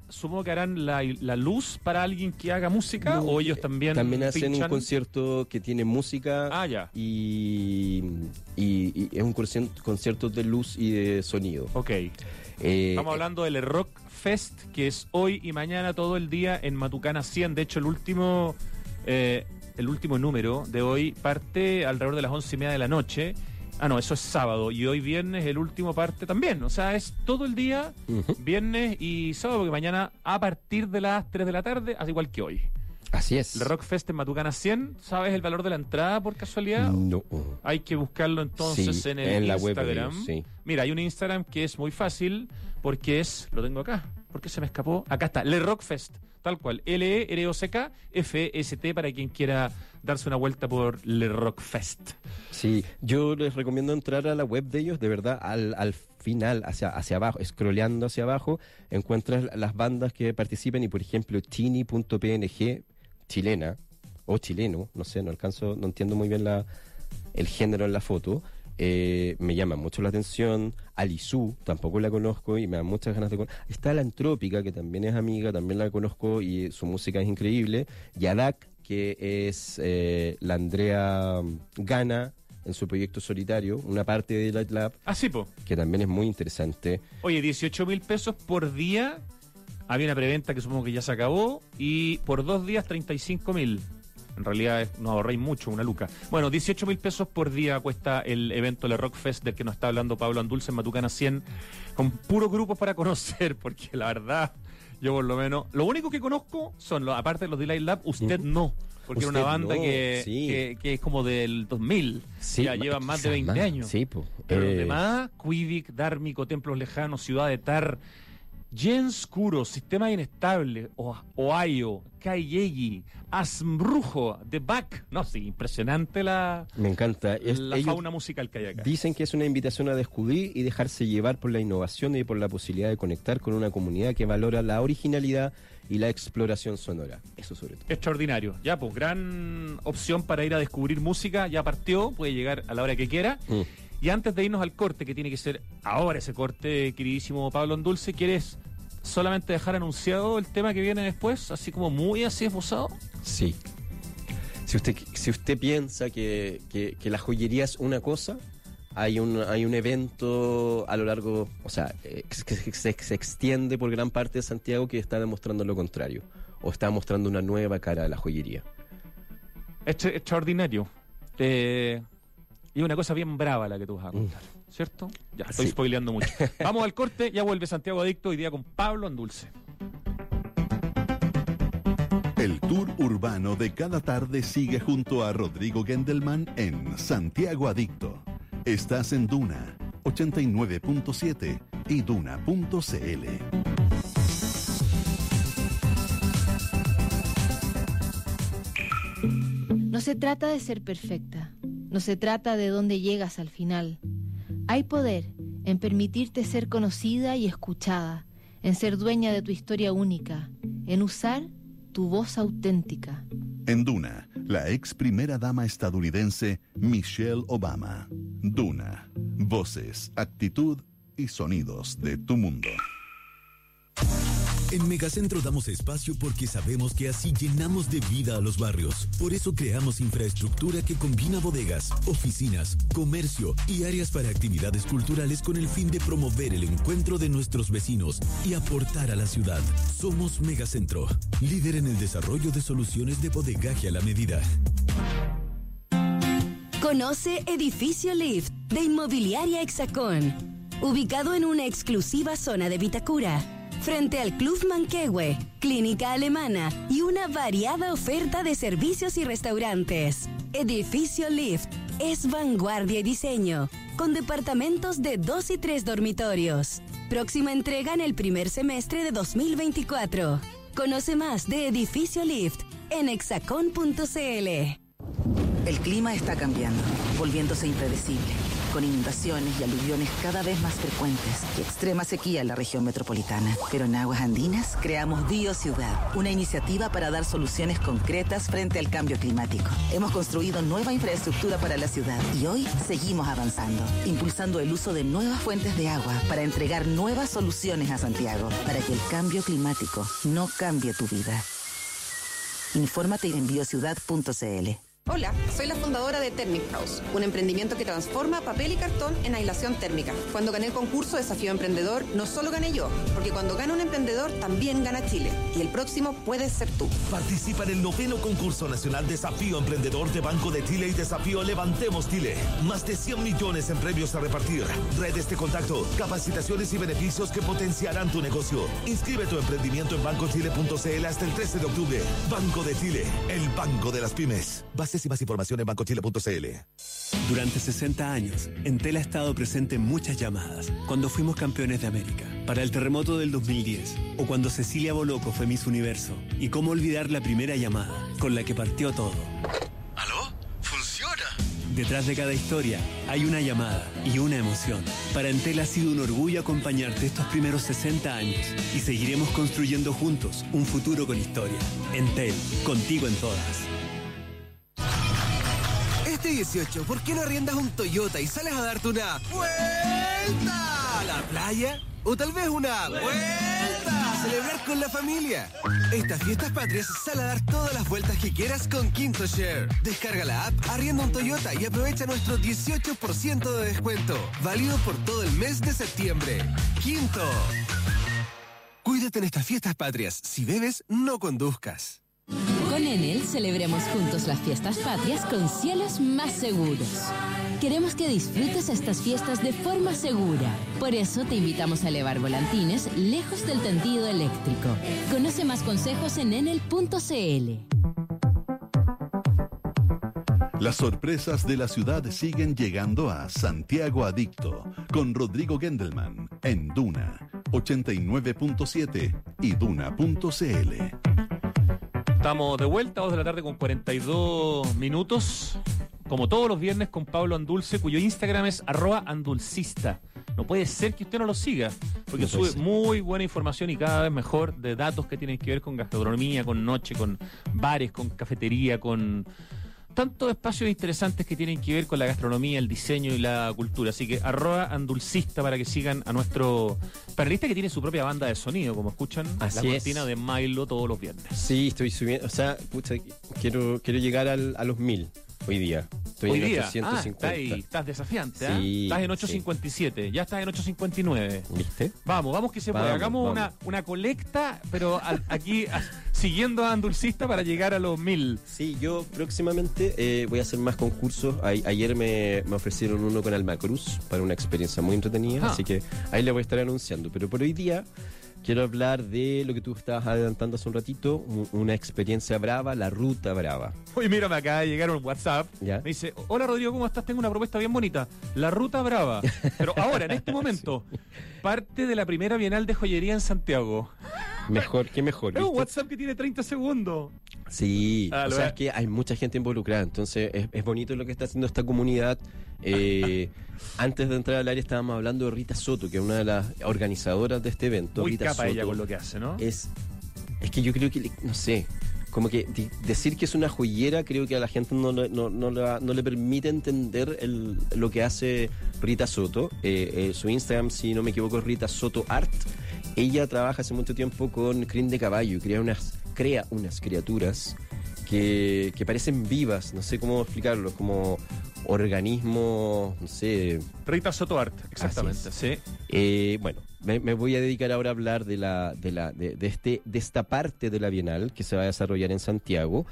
supongo que harán la luz para alguien que haga música, o ellos también hacen pinchan. un concierto que tiene música Ya. y es un concierto de luz y de sonido. Ok. Estamos hablando del Rock Fest, que es hoy y mañana todo el día en Matucana 100. De hecho, el último número de hoy parte alrededor de las 11:30 de la noche. No, eso es sábado. Y hoy viernes el último parte también. O sea, es todo el día, viernes y sábado, porque mañana a partir de las 3 de la tarde, al igual que hoy. Así es. El Rock Fest en Matucana 100. ¿Sabes el valor de la entrada por casualidad? No. Hay que buscarlo entonces Sí, en el la web de Instagram. ellos, sí. Mira, hay un Instagram que es muy fácil porque lo tengo acá. ¿Por qué se me escapó? Acá está, Le Rock Fest, tal cual. LEROCKFST para quien quiera darse una vuelta por Le Rock Fest. Sí, yo les recomiendo entrar a la web de ellos, de verdad, al final, hacia abajo, scrolleando hacia abajo, encuentras las bandas que participan y, por ejemplo, Tini.png, chilena, o chileno, no sé, no entiendo muy bien el género en la foto. Me llama mucho la atención. Alizú, tampoco la conozco y me da muchas ganas de conocer. Está la Antrópica, que también es amiga, también la conozco y su música es increíble. Yadak, que es la Andrea Gana en su proyecto solitario, una parte de Light Lab, Así, po. que también es muy interesante. Oye, 18.000 pesos por día. Había una preventa que supongo que ya se acabó. Y por 2 días, 35.000. En realidad no ahorréis mucho, una luca. Bueno, 18.000 pesos por día cuesta el evento Le Rock Fest del que nos está hablando Pablo Andulce en Matucana 100, con puros grupos para conocer, porque la verdad, yo por lo menos, lo único que conozco son, aparte de los de Light Lab, Usted no, porque era una Usted banda no, que es como del 2000, Sí, ya llevan más de 20 más, años. Sí, po. Pero los demás, Quivik, Dármico, Templos Lejanos, Ciudad de Tar, Jens Kuro, Sistema Inestable, Ohio, Kaiyegi, Asmrujo, The Back. No, sí, impresionante la Me encanta. Ellos fauna musical que hay acá. dicen que es una invitación a descubrir y dejarse llevar por la innovación y por la posibilidad de conectar con una comunidad que valora la originalidad y la exploración sonora. Eso sobre todo. Extraordinario. Ya, pues, gran opción para ir a descubrir música. Ya partió, puede llegar a la hora que quiera. Y antes de irnos al corte, que tiene que ser ahora ese corte, queridísimo Pablo Andulce, ¿quieres solamente dejar anunciado el tema que viene después? Así como muy así esbozado. Sí. Si usted piensa que la joyería es una cosa, hay un evento a lo largo, o sea, que se extiende por gran parte de Santiago que está demostrando lo contrario, o está mostrando una nueva cara de la joyería. Extraordinario. Y una cosa bien brava la que tú vas a contar, ¿cierto? Ya, estoy Sí. spoileando mucho. Vamos al corte, ya vuelve Santiago Adicto, hoy día con Pablo Andulce. El tour urbano de cada tarde sigue junto a Rodrigo Gendelman en Santiago Adicto. Estás en Duna 89.7 y Duna.cl. No se trata de ser perfecta, no se trata de dónde llegas al final. Hay poder en permitirte ser conocida y escuchada, en ser dueña de tu historia única, en usar tu voz auténtica. En Duna, la ex primera dama estadounidense Michelle Obama. Duna, voces, actitud y sonidos de tu mundo. En Megacentro damos espacio porque sabemos que así llenamos de vida a los barrios. Por eso creamos infraestructura que combina bodegas, oficinas, comercio y áreas para actividades culturales con el fin de promover el encuentro de nuestros vecinos y aportar a la ciudad. Somos Megacentro, líder en el desarrollo de soluciones de bodegaje a la medida. Conoce Edificio Lift de Inmobiliaria Hexacón, ubicado en una exclusiva zona de Vitacura, frente al Club Manquehue, clínica alemana y una variada oferta de servicios y restaurantes. Edificio Lift es vanguardia y diseño, con departamentos de 2 y 3 dormitorios. Próxima entrega en el primer semestre de 2024. Conoce más de Edificio Lift en hexacon.cl. El clima está cambiando, volviéndose impredecible. con inundaciones y aluviones cada vez más frecuentes y extrema sequía en la región metropolitana. Pero en Aguas Andinas creamos BioCiudad, una iniciativa para dar soluciones concretas frente al cambio climático. Hemos construido nueva infraestructura para la ciudad y hoy seguimos avanzando, impulsando el uso de nuevas fuentes de agua para entregar nuevas soluciones a Santiago, para que el cambio climático no cambie tu vida. Infórmate en biociudad.cl. Hola, soy la fundadora de Thermic House, un emprendimiento que transforma papel y cartón en aislación térmica. Cuando gané el concurso Desafío Emprendedor, no solo gané yo, porque cuando gana un emprendedor, también gana Chile. Y el próximo puedes ser tú. Participa en el 9º concurso nacional Desafío Emprendedor de Banco de Chile y Desafío Levantemos Chile. Más de 100 millones en premios a repartir. Redes de contacto, capacitaciones y beneficios que potenciarán tu negocio. Inscribe tu emprendimiento en bancochile.cl hasta el 13 de octubre. Banco de Chile, el banco de las pymes. Bases y más información en bancochile.cl. Durante 60 años, Entel ha estado presente en muchas llamadas. Cuando fuimos campeones de América, para el terremoto del 2010, o cuando Cecilia Boloco fue Miss Universo. Y cómo olvidar la primera llamada, con la que partió todo. ¿Aló? ¡Funciona! Detrás de cada historia hay una llamada y una emoción. Para Entel ha sido un orgullo acompañarte estos primeros 60 años y seguiremos construyendo juntos un futuro con historia. Entel, contigo en todas. Este 18, ¿por qué no arriendas un Toyota y sales a darte una vuelta a la playa? O tal vez una vuelta a celebrar con la familia. Estas fiestas patrias sal a dar todas las vueltas que quieras con Quinto Share. Descarga la app, arrienda un Toyota y aprovecha nuestro 18% de descuento. Válido por todo el mes de septiembre. Quinto. Cuídate en estas fiestas patrias. Si bebes, no conduzcas. Con Enel celebremos juntos las fiestas patrias con cielos más seguros. Queremos que disfrutes estas fiestas de forma segura. Por eso te invitamos a elevar volantines lejos del tendido eléctrico. Conoce más consejos en enel.cl. Las sorpresas de la ciudad siguen llegando a Santiago Adicto con Rodrigo Gendelman en Duna 89.7 y Duna.cl. Estamos de vuelta, 2 de la tarde con 42 minutos. Como todos los viernes con Pablo Andulce, cuyo Instagram es @andulcista. No puede ser que usted no lo siga, porque No sube puede ser. muy buena información y cada vez mejor de datos que tienen que ver con gastronomía, con noche, con bares, con cafetería, con tantos espacios interesantes que tienen que ver con la gastronomía, el diseño y la cultura. Así que @andulcista para que sigan a nuestro panelista que tiene su propia banda de sonido, como escuchan, Así la es. cortina de Milo todos los viernes. Sí, estoy subiendo, o sea, pucha, quiero llegar a los 1000 hoy día. Estoy Hoy en día, 850. estás desafiante, Sí, estás en 857, ya estás en 859. ¿Viste? Vamos que se puede. Hagamos vamos. una colecta, pero siguiendo a Andulcista para llegar a los 1000. Sí, yo próximamente voy a hacer más concursos. Ayer me ofrecieron uno con Alma Cruz para una experiencia muy entretenida, así que ahí le voy a estar anunciando. Pero por hoy día quiero hablar de lo que tú estabas adelantando hace un ratito, una experiencia brava, la Ruta Brava. Oye, mira, me acaba de llegar un WhatsApp. ¿Ya? Me dice, hola Rodrigo, ¿cómo estás? Tengo una propuesta bien bonita. La Ruta Brava. Pero ahora, en este momento, parte de la primera Bienal de Joyería en Santiago. Mejor, qué mejor. Es un ¿viste? WhatsApp que tiene 30 segundos. Sí, Ah, o lo sea, ve- es que hay mucha gente involucrada, entonces es bonito lo que está haciendo esta comunidad. Antes de entrar al área estábamos hablando de Rita Soto, que es una de las organizadoras de este evento. Muy Rita capa Soto ella con lo que hace, ¿no? es que yo creo que, no sé, como que decir que es una joyera, creo que a la gente no le permite entender lo que hace Rita Soto. Su Instagram, si no me equivoco, es Rita Soto Art. Ella trabaja hace mucho tiempo con crin de caballo y crea unas criaturas que parecen vivas, no sé cómo explicarlo, como organismos, no sé. Rita Soto Art, exactamente, sí. Bueno, me voy a dedicar ahora a hablar de esta parte de la Bienal que se va a desarrollar en Santiago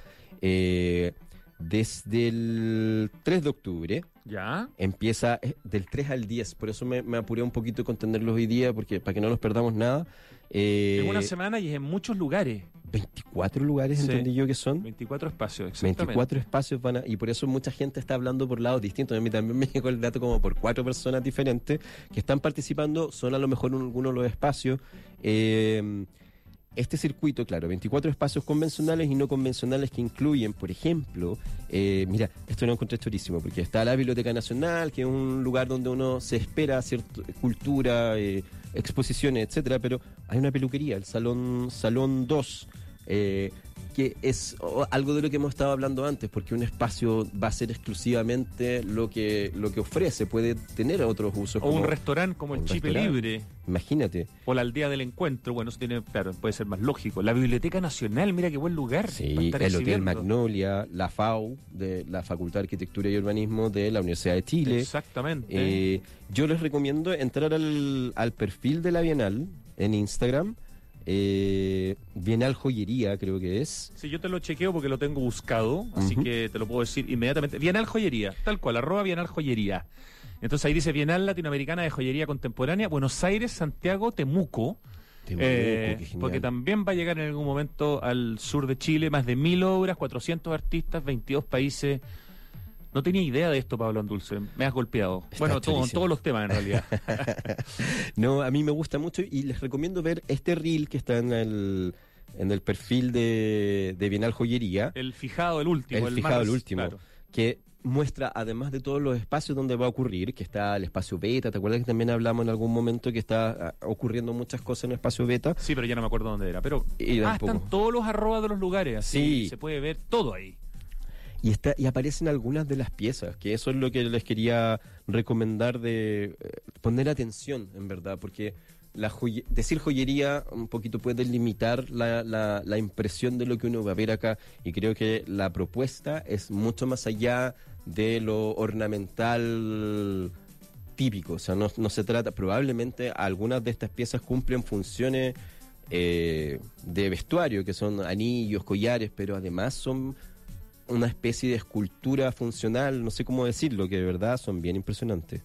desde el 3 de octubre. Ya. Empieza del 3 al 10, por eso me apuré un poquito con tenerlos hoy día, porque para que no nos perdamos nada. En una semana y en muchos lugares. 24 lugares, Sí. entendí yo que son. 24 espacios, exactamente. 24 espacios y por eso mucha gente está hablando por lados distintos. A mí también me llegó el dato como por 4 personas diferentes que están participando, son a lo mejor algunos de los espacios. este circuito, claro, 24 espacios convencionales y no convencionales que incluyen, por ejemplo, mira, esto lo encontré chorísimo, porque está la Biblioteca Nacional, que es un lugar donde uno se espera cierta cultura, exposiciones, etcétera, pero hay una peluquería, el Salón 2, que es algo de lo que hemos estado hablando antes, porque un espacio va a ser exclusivamente lo que ofrece, puede tener otros usos. O un restaurante como el Chipe Libre. Imagínate. O la Aldea del Encuentro, bueno, eso tiene, claro, puede ser más lógico. La Biblioteca Nacional, mira qué buen lugar. Sí, el Hotel Magnolia, la FAU, de la Facultad de Arquitectura y Urbanismo de la Universidad de Chile. Exactamente. Yo les recomiendo entrar al perfil de la Bienal en Instagram. Bienal Joyería, creo que es. Sí, yo te lo chequeo porque lo tengo buscado, así que te lo puedo decir inmediatamente. Bienal Joyería, tal cual, @ Bienal Joyería. Entonces ahí dice Bienal Latinoamericana de Joyería Contemporánea, Buenos Aires, Santiago, Temuco. Qué genial. Porque también va a llegar en algún momento al sur de Chile, más de 1000 obras, 400 artistas, 22 países. No tenía idea de esto, Pablo Andulce. Me has golpeado. Bueno, todos los temas en realidad. No, a mí me gusta mucho y les recomiendo ver este reel que está en el perfil de Bienal Joyería. El fijado, el último. El último. Claro. Que muestra, además de todos los espacios donde va a ocurrir, que está el espacio beta. ¿Te acuerdas que también hablamos en algún momento que está ocurriendo muchas cosas en el espacio beta? Sí, pero ya no me acuerdo dónde era. Pero están todos los @ de los lugares. Así sí. Se puede ver todo ahí. Y aparecen algunas de las piezas, que eso es lo que les quería recomendar de poner atención, en verdad, porque decir joyería un poquito puede limitar la impresión de lo que uno va a ver acá, y creo que la propuesta es mucho más allá de lo ornamental típico. O sea, no se trata, probablemente algunas de estas piezas cumplen funciones de vestuario, que son anillos, collares, pero además son una especie de escultura funcional, no sé cómo decirlo, que de verdad son bien impresionantes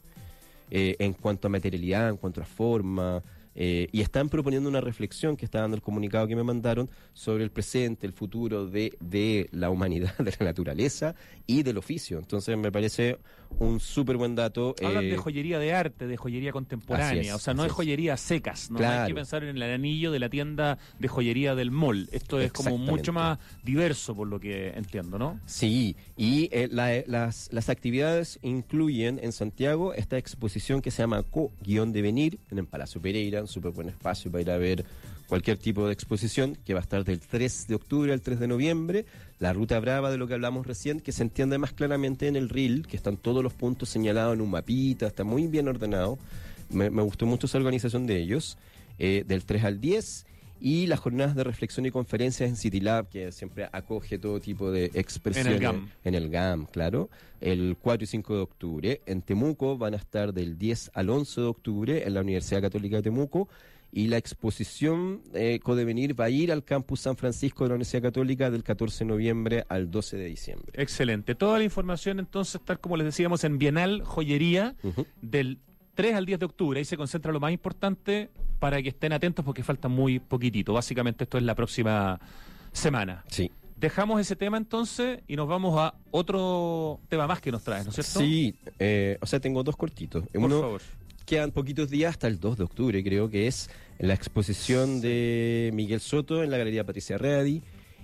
en cuanto a materialidad, en cuanto a forma, y están proponiendo una reflexión que está dando el comunicado que me mandaron sobre el presente, el futuro de la humanidad, de la naturaleza y del oficio. Entonces me parece un súper buen dato. Hablan de joyería de arte, de joyería contemporánea, o sea, no es joyería secas, no claro. Hay que pensar en el anillo de la tienda de joyería del mall. Esto es como mucho más diverso, por lo que entiendo, ¿no? Sí, y las actividades incluyen en Santiago esta exposición que se llama Co-Devenir en el Palacio Pereira, un súper buen espacio para ir a ver cualquier tipo de exposición, que va a estar del 3 de octubre al 3 de noviembre, la ruta brava de lo que hablamos recién, que se entiende más claramente en el reel, que están todos los puntos señalados en un mapita, está muy bien ordenado, me gustó mucho esa organización de ellos, del 3 al 10, y las jornadas de reflexión y conferencias en City Lab, que siempre acoge todo tipo de expresiones. En el GAM, claro, el 4 y 5 de octubre. En Temuco van a estar del 10 al 11 de octubre en la Universidad Católica de Temuco, y la exposición Codevenir va a ir al campus San Francisco de la Universidad Católica del 14 de noviembre al 12 de diciembre. Excelente. Toda la información entonces, tal como les decíamos, en Bienal Joyería, del 3 al 10 de octubre. Ahí se concentra lo más importante para que estén atentos porque falta muy poquitito. Básicamente esto es la próxima semana. Sí. Dejamos ese tema entonces y nos vamos a otro tema más que nos traes, ¿no es cierto? Sí, o sea, tengo dos cortitos. Por favor. Quedan poquitos días hasta el 2 de octubre, creo que es la exposición de Miguel Soto en la Galería Patricia Ready.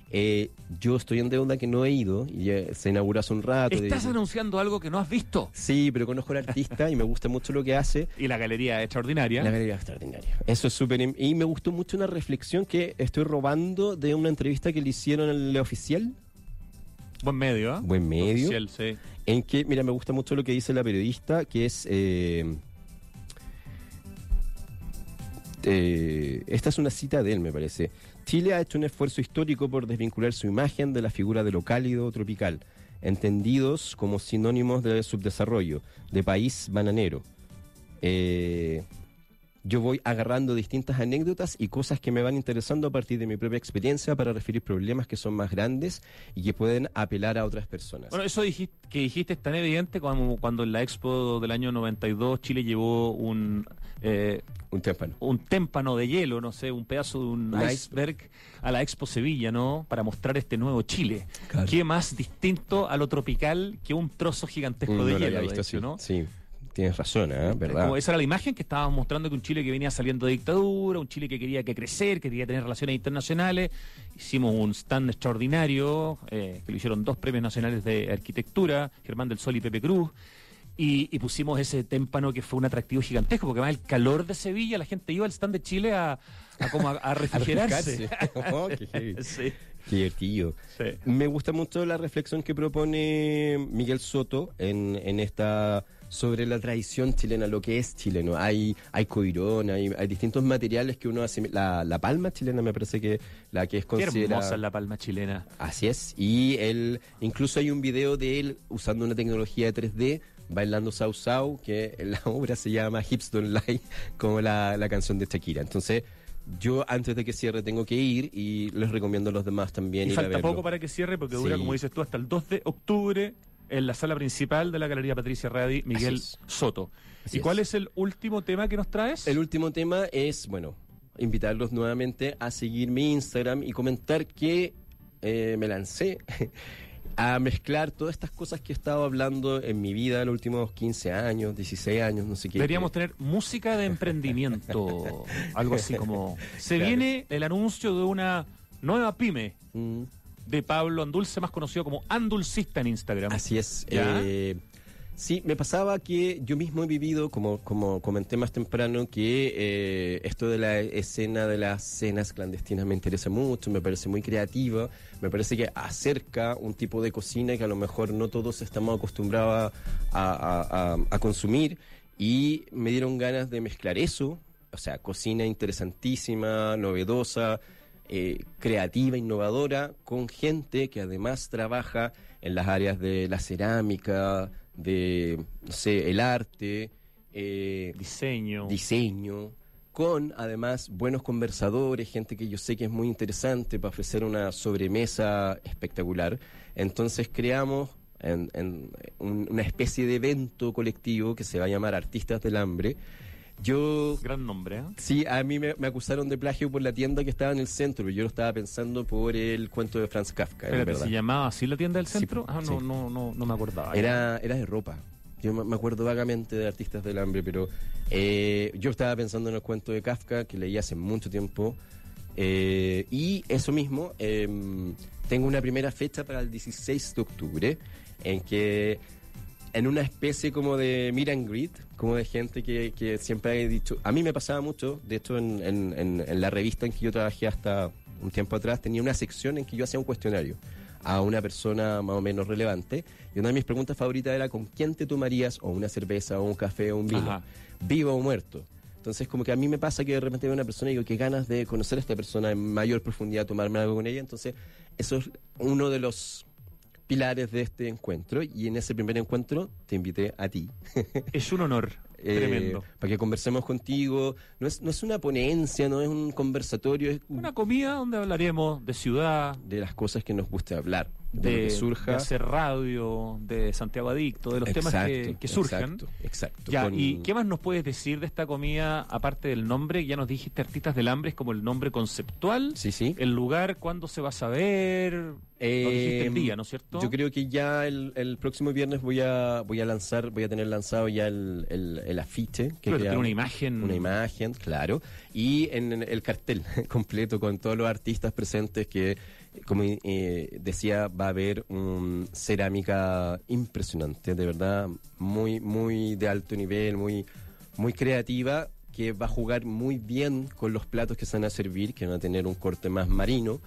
Yo estoy en deuda que no he ido, y se inauguró hace un rato. ¿Estás anunciando algo que no has visto? Sí, pero conozco al artista y me gusta mucho lo que hace. Y la galería es extraordinaria. La galería es extraordinaria. Eso es súper... Y me gustó mucho una reflexión que estoy robando de una entrevista que le hicieron en el Oficial. Buen medio, ¿eh? Buen medio. Oficial, sí. En que, mira, me gusta mucho lo que dice la periodista, que es... esta es una cita de él, me parece. Chile ha hecho un esfuerzo histórico por desvincular su imagen de la figura de lo cálido tropical, entendidos como sinónimos de subdesarrollo, de país bananero. Yo voy agarrando distintas anécdotas y cosas que me van interesando a partir de mi propia experiencia para referir problemas que son más grandes y que pueden apelar a otras personas. Bueno, eso que dijiste es tan evidente como cuando en la Expo del año 92 Chile llevó un témpano de hielo, no sé, un pedazo de un iceberg a la Expo Sevilla, ¿no? Para mostrar este nuevo Chile. Claro. ¿Qué más distinto a lo tropical que un trozo gigantesco de hielo? Visto, de hecho, ¿no? Sí. Tienes razón, ¿verdad? Como esa era la imagen que estábamos mostrando, que un Chile que venía saliendo de dictadura, un Chile que quería crecer, que quería tener relaciones internacionales. Hicimos un stand extraordinario, que lo hicieron 2 premios nacionales de arquitectura, Germán del Sol y Pepe Cruz. Y pusimos ese témpano que fue un atractivo gigantesco, porque además el calor de Sevilla, la gente iba al stand de Chile a refrigerarse. Oh, qué heavy. Sí. Qué divertido. Sí. Me gusta mucho la reflexión que propone Miguel Soto en esta sobre la tradición chilena, lo que es chileno. Hay coirón, hay distintos materiales que uno hace. La palma chilena me parece que la que es Qué considerada... hermosa es la palma chilena. Así es. Y incluso hay un video de él usando una tecnología de 3D bailando Sau Sau, que en la obra se llama Hips Don't Lie, como la canción de Shakira. Entonces, yo antes de que cierre tengo que ir y les recomiendo a los demás también Y ir a falta verlo. poco para que cierre, porque Sí. dura, como dices tú, hasta el 2 de octubre en la sala principal de la Galería Patricia Radi, Miguel Así Soto. ¿Y es. cuál es el último tema que nos traes? El último tema es, bueno, invitarlos nuevamente a seguir mi Instagram y comentar que me lancé a mezclar todas estas cosas que he estado hablando en mi vida en los últimos 15 años, 16 años, no sé qué. Deberíamos tener música de emprendimiento, algo así como... Se Claro. viene el anuncio de una nueva pyme de Pablo Andulce, más conocido como Andulcista en Instagram. Así es. ¿Ya? Sí, me pasaba que yo mismo he vivido, como comenté más temprano, que esto de la escena de las cenas clandestinas me interesa mucho, me parece muy creativa, me parece que acerca un tipo de cocina que a lo mejor no todos estamos acostumbrados a consumir, y me dieron ganas de mezclar eso, o sea, cocina interesantísima, novedosa, creativa, innovadora, con gente que además trabaja en las áreas de la cerámica, de, no sé, el arte, diseño, con además buenos conversadores, gente que yo sé que es muy interesante para ofrecer una sobremesa espectacular. Entonces creamos una especie de evento colectivo que se va a llamar Artistas del Hambre. Gran nombre, ¿eh? Sí, a mí me acusaron de plagio por la tienda que estaba en el centro, pero yo lo estaba pensando por el cuento de Franz Kafka. Espérate, ¿se llamaba así la tienda del Sí, centro? sí. No me acordaba. Era de ropa. Yo me acuerdo vagamente de Artistas del Hambre, pero yo estaba pensando en el cuento de Kafka, que leí hace mucho tiempo, y eso mismo, tengo una primera fecha para el 16 de octubre, en una especie como de meet and greet, como de gente que siempre he dicho... A mí me pasaba mucho, de hecho en la revista en que yo trabajé hasta un tiempo atrás, tenía una sección en que yo hacía un cuestionario a una persona más o menos relevante, y una de mis preguntas favoritas era ¿con quién te tomarías o una cerveza o un café o un vino? Ajá. ¿Vivo o muerto? Entonces como que a mí me pasa que de repente veo a una persona y digo, qué ganas de conocer a esta persona en mayor profundidad, tomarme algo con ella. Entonces eso es uno de los pilares de este encuentro, y en ese primer encuentro te invité a ti. Es un honor, tremendo. Para que conversemos contigo. No es una ponencia, no es un conversatorio, es Una comida donde hablaremos de ciudad, de las cosas que nos guste hablar, de lo que surja. de hacer radio, de Santiago Adicto, de los temas que surjan. Exacto. Ya, Con- ¿y qué más nos puedes decir de esta comida, aparte del nombre? Ya nos dijiste Artistas del Hambre, es como el nombre conceptual. Sí. El lugar, ¿cuándo se va a saber? Lo dijiste el día, ¿no es cierto? Yo creo que ya el próximo viernes voy a tener lanzado ya el afiche. Claro, creamos. tiene una imagen. Una imagen, claro. Y en el cartel completo con todos los artistas presentes que, como decía, va a haber cerámica impresionante, de verdad, muy, muy de alto nivel, muy, muy creativa, que va a jugar muy bien con los platos que se van a servir, que van a tener un corte más marino.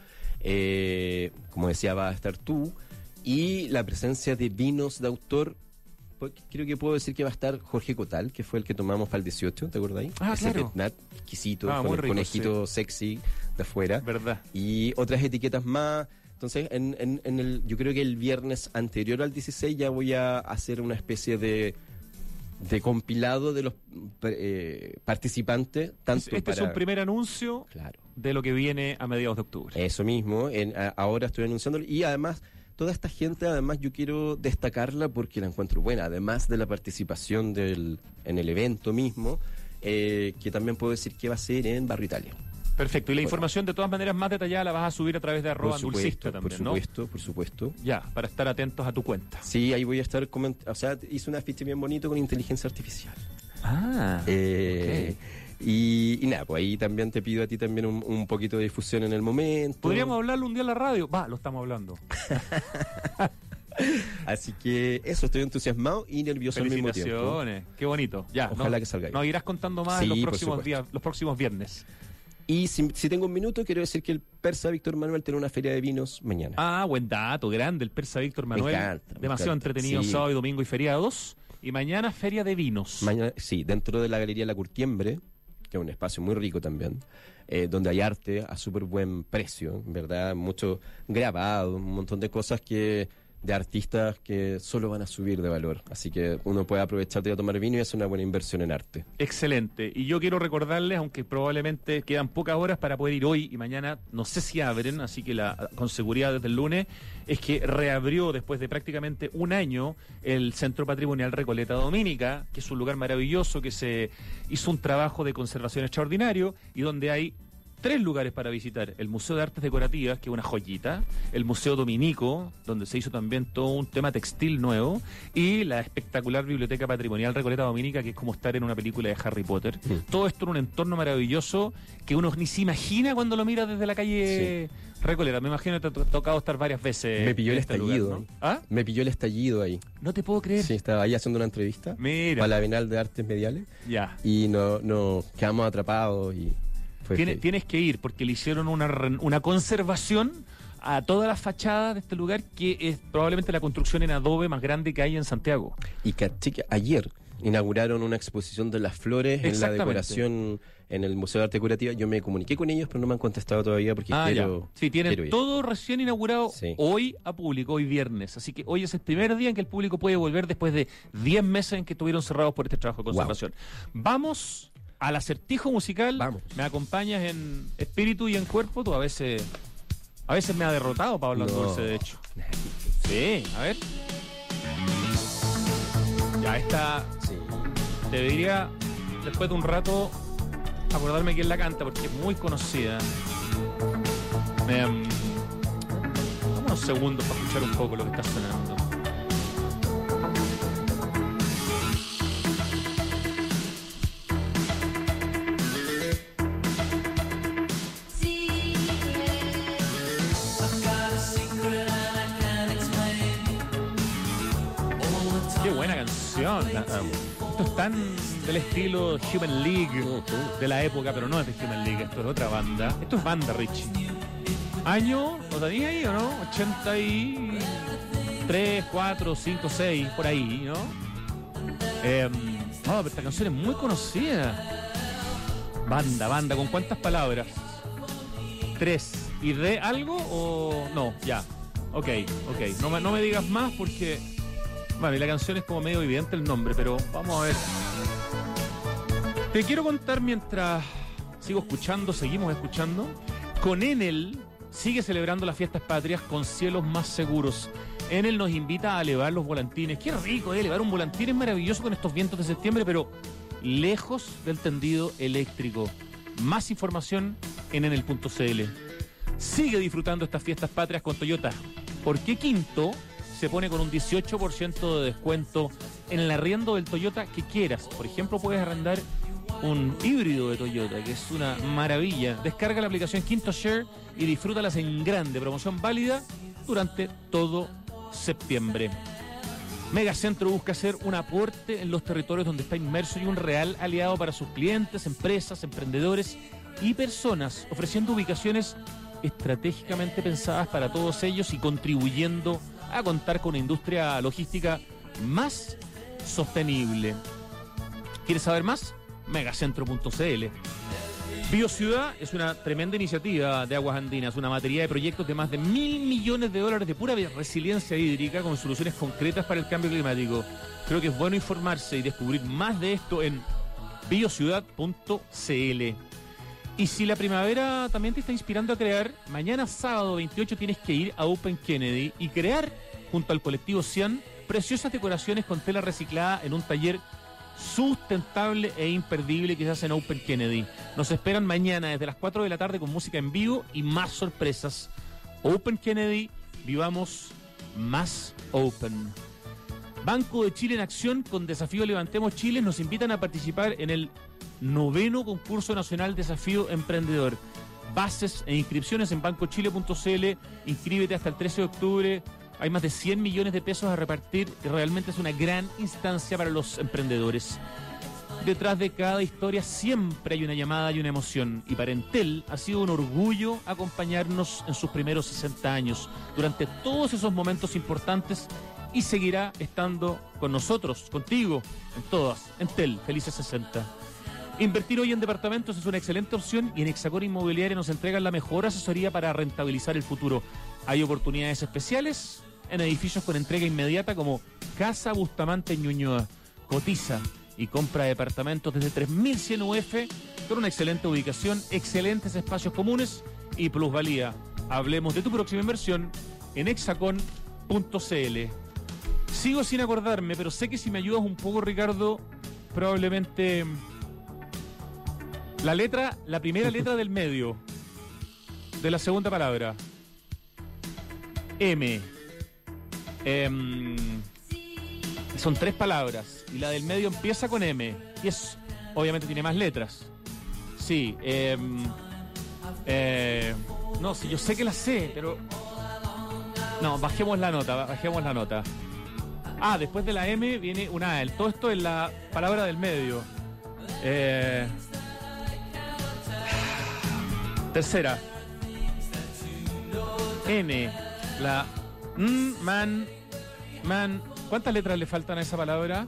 Como decía, va a estar tú, y la presencia de vinos de autor. Pues, creo que puedo decir que va a estar Jorge Cotal, que fue el que tomamos para el 18, ¿te acordáis? Ah, Ese claro. Petnat exquisito, Ah, con muy el rico, conejito sexy de afuera. Verdad. Y otras etiquetas más. Entonces, yo creo que el viernes anterior al 16 ya voy a hacer una especie de compilado de los participantes. Tanto Este es un primer anuncio Claro. de lo que viene a mediados de octubre. Eso mismo, ahora estoy anunciándolo, y además toda esta gente, además yo quiero destacarla porque la encuentro buena, además de la participación en el evento mismo, que también puedo decir que va a ser en Barrio Italia. Perfecto. Y la información de todas maneras más detallada la vas a subir a través de @Dulcista también, ¿no? Por supuesto. Ya, para estar atentos a tu cuenta. Sí, ahí voy a estar o sea, hice un afiche bien bonito con inteligencia artificial. Okay. Y nada, pues ahí también te pido a ti también un poquito de difusión en el momento. ¿Podríamos hablarlo un día en la radio? Lo estamos hablando. Así que eso, estoy entusiasmado y nervioso al mismo tiempo. Felicitaciones, qué bonito. Ya, ojalá que salga bien. Nos irás contando más en los próximos días, los próximos viernes. Y si tengo un minuto, quiero decir que el persa Víctor Manuel tiene una feria de vinos mañana. Buen dato, grande, el persa Víctor Manuel. Me encanta. Demasiado entretenido, sí. Sábado y domingo y feriados. Y mañana feria de vinos. Mañana, sí, dentro de la Galería La Curtiembre, que es un espacio muy rico también, donde hay arte a súper buen precio, ¿verdad? Mucho grabado, un montón de cosas de artistas que solo van a subir de valor. Así que uno puede aprovechar de tomar vino y hacer una buena inversión en arte. Excelente. Y yo quiero recordarles, aunque probablemente quedan pocas horas para poder ir hoy y mañana, no sé si abren, así que con seguridad desde el lunes, es que reabrió después de prácticamente un año el Centro Patrimonial Recoleta Dominica, que es un lugar maravilloso, que se hizo un trabajo de conservación extraordinario y donde hay 3 lugares para visitar: el Museo de Artes Decorativas, que es una joyita, el Museo Dominico, donde se hizo también todo un tema textil nuevo, y la espectacular Biblioteca Patrimonial Recoleta Dominica, que es como estar en una película de Harry Potter. Todo esto en un entorno maravilloso que uno ni se imagina cuando lo mira desde la calle Recoleta. Me imagino que te ha tocado estar varias veces. Me pilló el este estallido. lugar, ¿no? Me pilló el estallido ahí. No te puedo creer. Sí, estaba ahí haciendo una entrevista. Mira. Para la Bienal de Artes Mediales. Ya. Y no quedamos atrapados y... Tienes que ir porque le hicieron una conservación a toda la fachada de este lugar, que es probablemente la construcción en adobe más grande que hay en Santiago. Y caché que ayer inauguraron una exposición de las flores en la decoración en el Museo de Arte Decorativa. Yo me comuniqué con ellos, pero no me han contestado todavía porque quiero... Sí, tienen quiero ir. todo recién inaugurado hoy a público, hoy viernes. Así que hoy es el primer día en que el público puede volver después de 10 meses en que estuvieron cerrados por este trabajo de conservación. Vamos al acertijo musical. Vamos. Me acompañas en espíritu y en cuerpo. Tú a veces me ha derrotado Pablo Dulce, de hecho. Sí, a ver. Ya esta debería, después de un rato, acordarme quién la canta porque es muy conocida. Dame unos segundos para escuchar un poco lo que está sonando. Qué buena canción. Esto es tan del estilo Human League de la época, pero no es de Human League, esto es de otra banda. Esto es banda, Richie. ¿Año? ¿Lo tenías ahí o no? 83, 4, 5, 6, por ahí, ¿no? Pero esta canción es muy conocida. Banda, ¿con cuántas palabras? 3. ¿Y de algo o no? Ya. Ok. No me digas más porque... Bueno, y la canción es como medio evidente el nombre, pero vamos a ver. Te quiero contar mientras seguimos escuchando. Con Enel sigue celebrando las fiestas patrias con cielos más seguros. Enel nos invita a elevar los volantines. Qué rico, elevar un volantín es maravilloso con estos vientos de septiembre, pero lejos del tendido eléctrico. Más información en enel.cl. Sigue disfrutando estas fiestas patrias con Toyota. ¿Por qué Quinto se pone con un 18% de descuento en el arriendo del Toyota que quieras? Por ejemplo, puedes arrendar un híbrido de Toyota, que es una maravilla. Descarga la aplicación Quinto Share y disfrútalas en grande. Promoción válida durante todo septiembre. Megacentro busca hacer un aporte en los territorios donde está inmerso y un real aliado para sus clientes, empresas, emprendedores y personas, ofreciendo ubicaciones estratégicamente pensadas para todos ellos y contribuyendo a contar con una industria logística más sostenible. ¿Quieres saber más? Megacentro.cl. Biociudad es una tremenda iniciativa de Aguas Andinas, una batería de proyectos de más de $1.000 millones de pura resiliencia hídrica con soluciones concretas para el cambio climático. Creo que es bueno informarse y descubrir más de esto en biociudad.cl. Y si la primavera también te está inspirando a crear, mañana sábado 28 tienes que ir a Open Kennedy y crear, junto al colectivo Cian, preciosas decoraciones con tela reciclada en un taller sustentable e imperdible que se hace en Open Kennedy. Nos esperan mañana desde las 4 de la tarde con música en vivo y más sorpresas. Open Kennedy, vivamos más Open. Banco de Chile en acción con Desafío Levantemos Chile nos invitan a participar en el 9º concurso nacional Desafío Emprendedor. Bases e inscripciones en bancochile.cl. Inscríbete hasta el 13 de octubre. Hay más de 100 millones de pesos a repartir y realmente es una gran instancia para los emprendedores. Detrás de cada historia siempre hay una llamada y una emoción. Y para Entel ha sido un orgullo acompañarnos en sus primeros 60 años, durante todos esos momentos importantes, y seguirá estando con nosotros, contigo, en todas. Entel, felices 60. Invertir hoy en departamentos es una excelente opción y en Hexacón Inmobiliaria nos entregan la mejor asesoría para rentabilizar el futuro. Hay oportunidades especiales en edificios con entrega inmediata como Casa Bustamante en Ñuñoa. Cotiza y compra departamentos desde 3.100 UF con una excelente ubicación, excelentes espacios comunes y plusvalía. Hablemos de tu próxima inversión en hexacon.cl. Sigo sin acordarme, pero sé que si me ayudas un poco, Ricardo, probablemente la primera letra del medio de la segunda palabra. M. Son 3 palabras y la del medio empieza con M y obviamente tiene más letras. Sí. No, sí, yo sé que la sé, pero no, bajemos la nota. Después de la M viene una A. Todo esto es la palabra del medio. Tercera. N. La man. ¿Cuántas letras le faltan a esa palabra?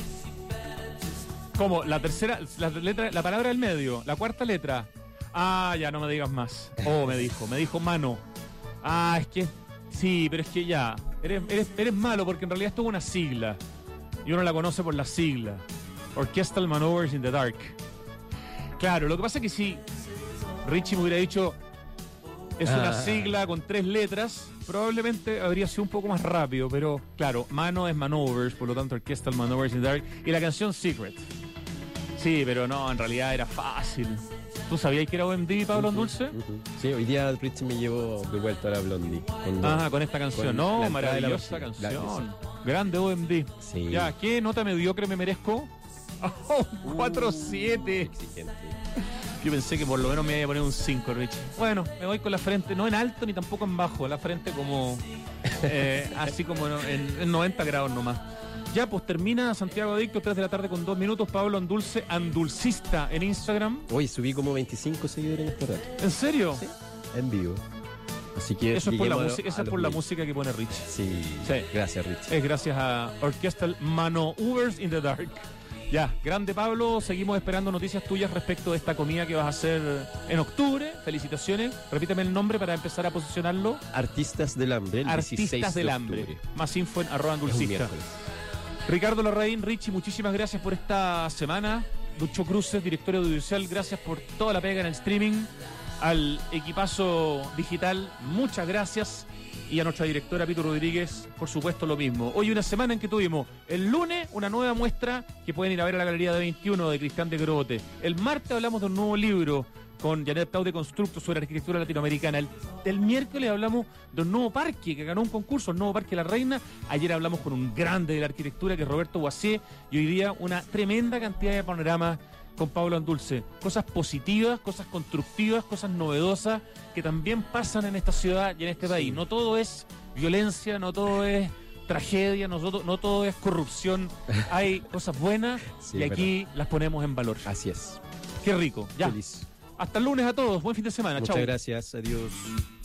¿Cómo? La tercera, la palabra del medio, la cuarta letra. Ya no me digas más. Me dijo mano. Es que sí, pero es que ya. Eres malo porque en realidad esto es una sigla. Y uno la conoce por la sigla. Orchestral Maneuvers in the Dark. Claro, lo que pasa es que si Richie me hubiera dicho es una sigla con 3 letras, probablemente habría sido un poco más rápido, pero claro, mano es maneuvers, por lo tanto Orchestral Maneuvers in the Dark, y la canción Secret. Sí, pero no, en realidad era fácil. ¿Tú sabías que era OMD, Pablo Andulce? Sí, hoy día Richie me llevó de vuelta a la Blondie. Con esta canción. No, maravillosa canción. Grande OMD. Sí. Ya, ¿qué nota mediocre me merezco? 4-7. Exigente. Yo pensé que por lo menos me iba a poner un 5, Richie. Bueno, me voy con la frente, no en alto ni tampoco en bajo, la frente como así como en 90 grados nomás. Ya, pues termina Santiago Adicto, 3 de la tarde con 2 minutos. Pablo Andulce, Andulcista en Instagram. Hoy subí como 25 seguidores en este rato. ¿En serio? Sí, en vivo. Así que eso es por la música, la música que pone Richie. Sí. Gracias, Richie. Es gracias a Orchestral Maneuvers in the Dark. Ya, grande Pablo, seguimos esperando noticias tuyas respecto de esta comida que vas a hacer en octubre. Felicitaciones. Repíteme el nombre para empezar a posicionarlo. Artistas del Hambre. Artistas del Hambre. Más info en @andulcista. Ricardo Larraín, Richie, muchísimas gracias por esta semana. Lucho Cruces, director audiovisual, gracias por toda la pega en el streaming. Al equipazo digital, muchas gracias. Y a nuestra directora Pito Rodríguez, por supuesto, lo mismo. Hoy una semana en que tuvimos el lunes una nueva muestra que pueden ir a ver a la Galería de 21 de Cristian de Grote. El martes hablamos de un nuevo libro con Janet Tau de Constructo sobre arquitectura latinoamericana. El miércoles hablamos de un nuevo parque que ganó un concurso, el nuevo Parque La Reina. Ayer hablamos con un grande de la arquitectura que es Roberto Boisier. Y hoy día una tremenda cantidad de panoramas con Pablo Andulce. Cosas positivas, cosas constructivas, cosas novedosas que también pasan en esta ciudad y en este país. No todo es violencia, no todo es tragedia, no todo es corrupción. Hay cosas buenas y aquí las ponemos en valor. Así es. Qué rico. Ya. Feliz. Hasta el lunes a todos. Buen fin de semana. Muchas Chau. gracias. Adiós.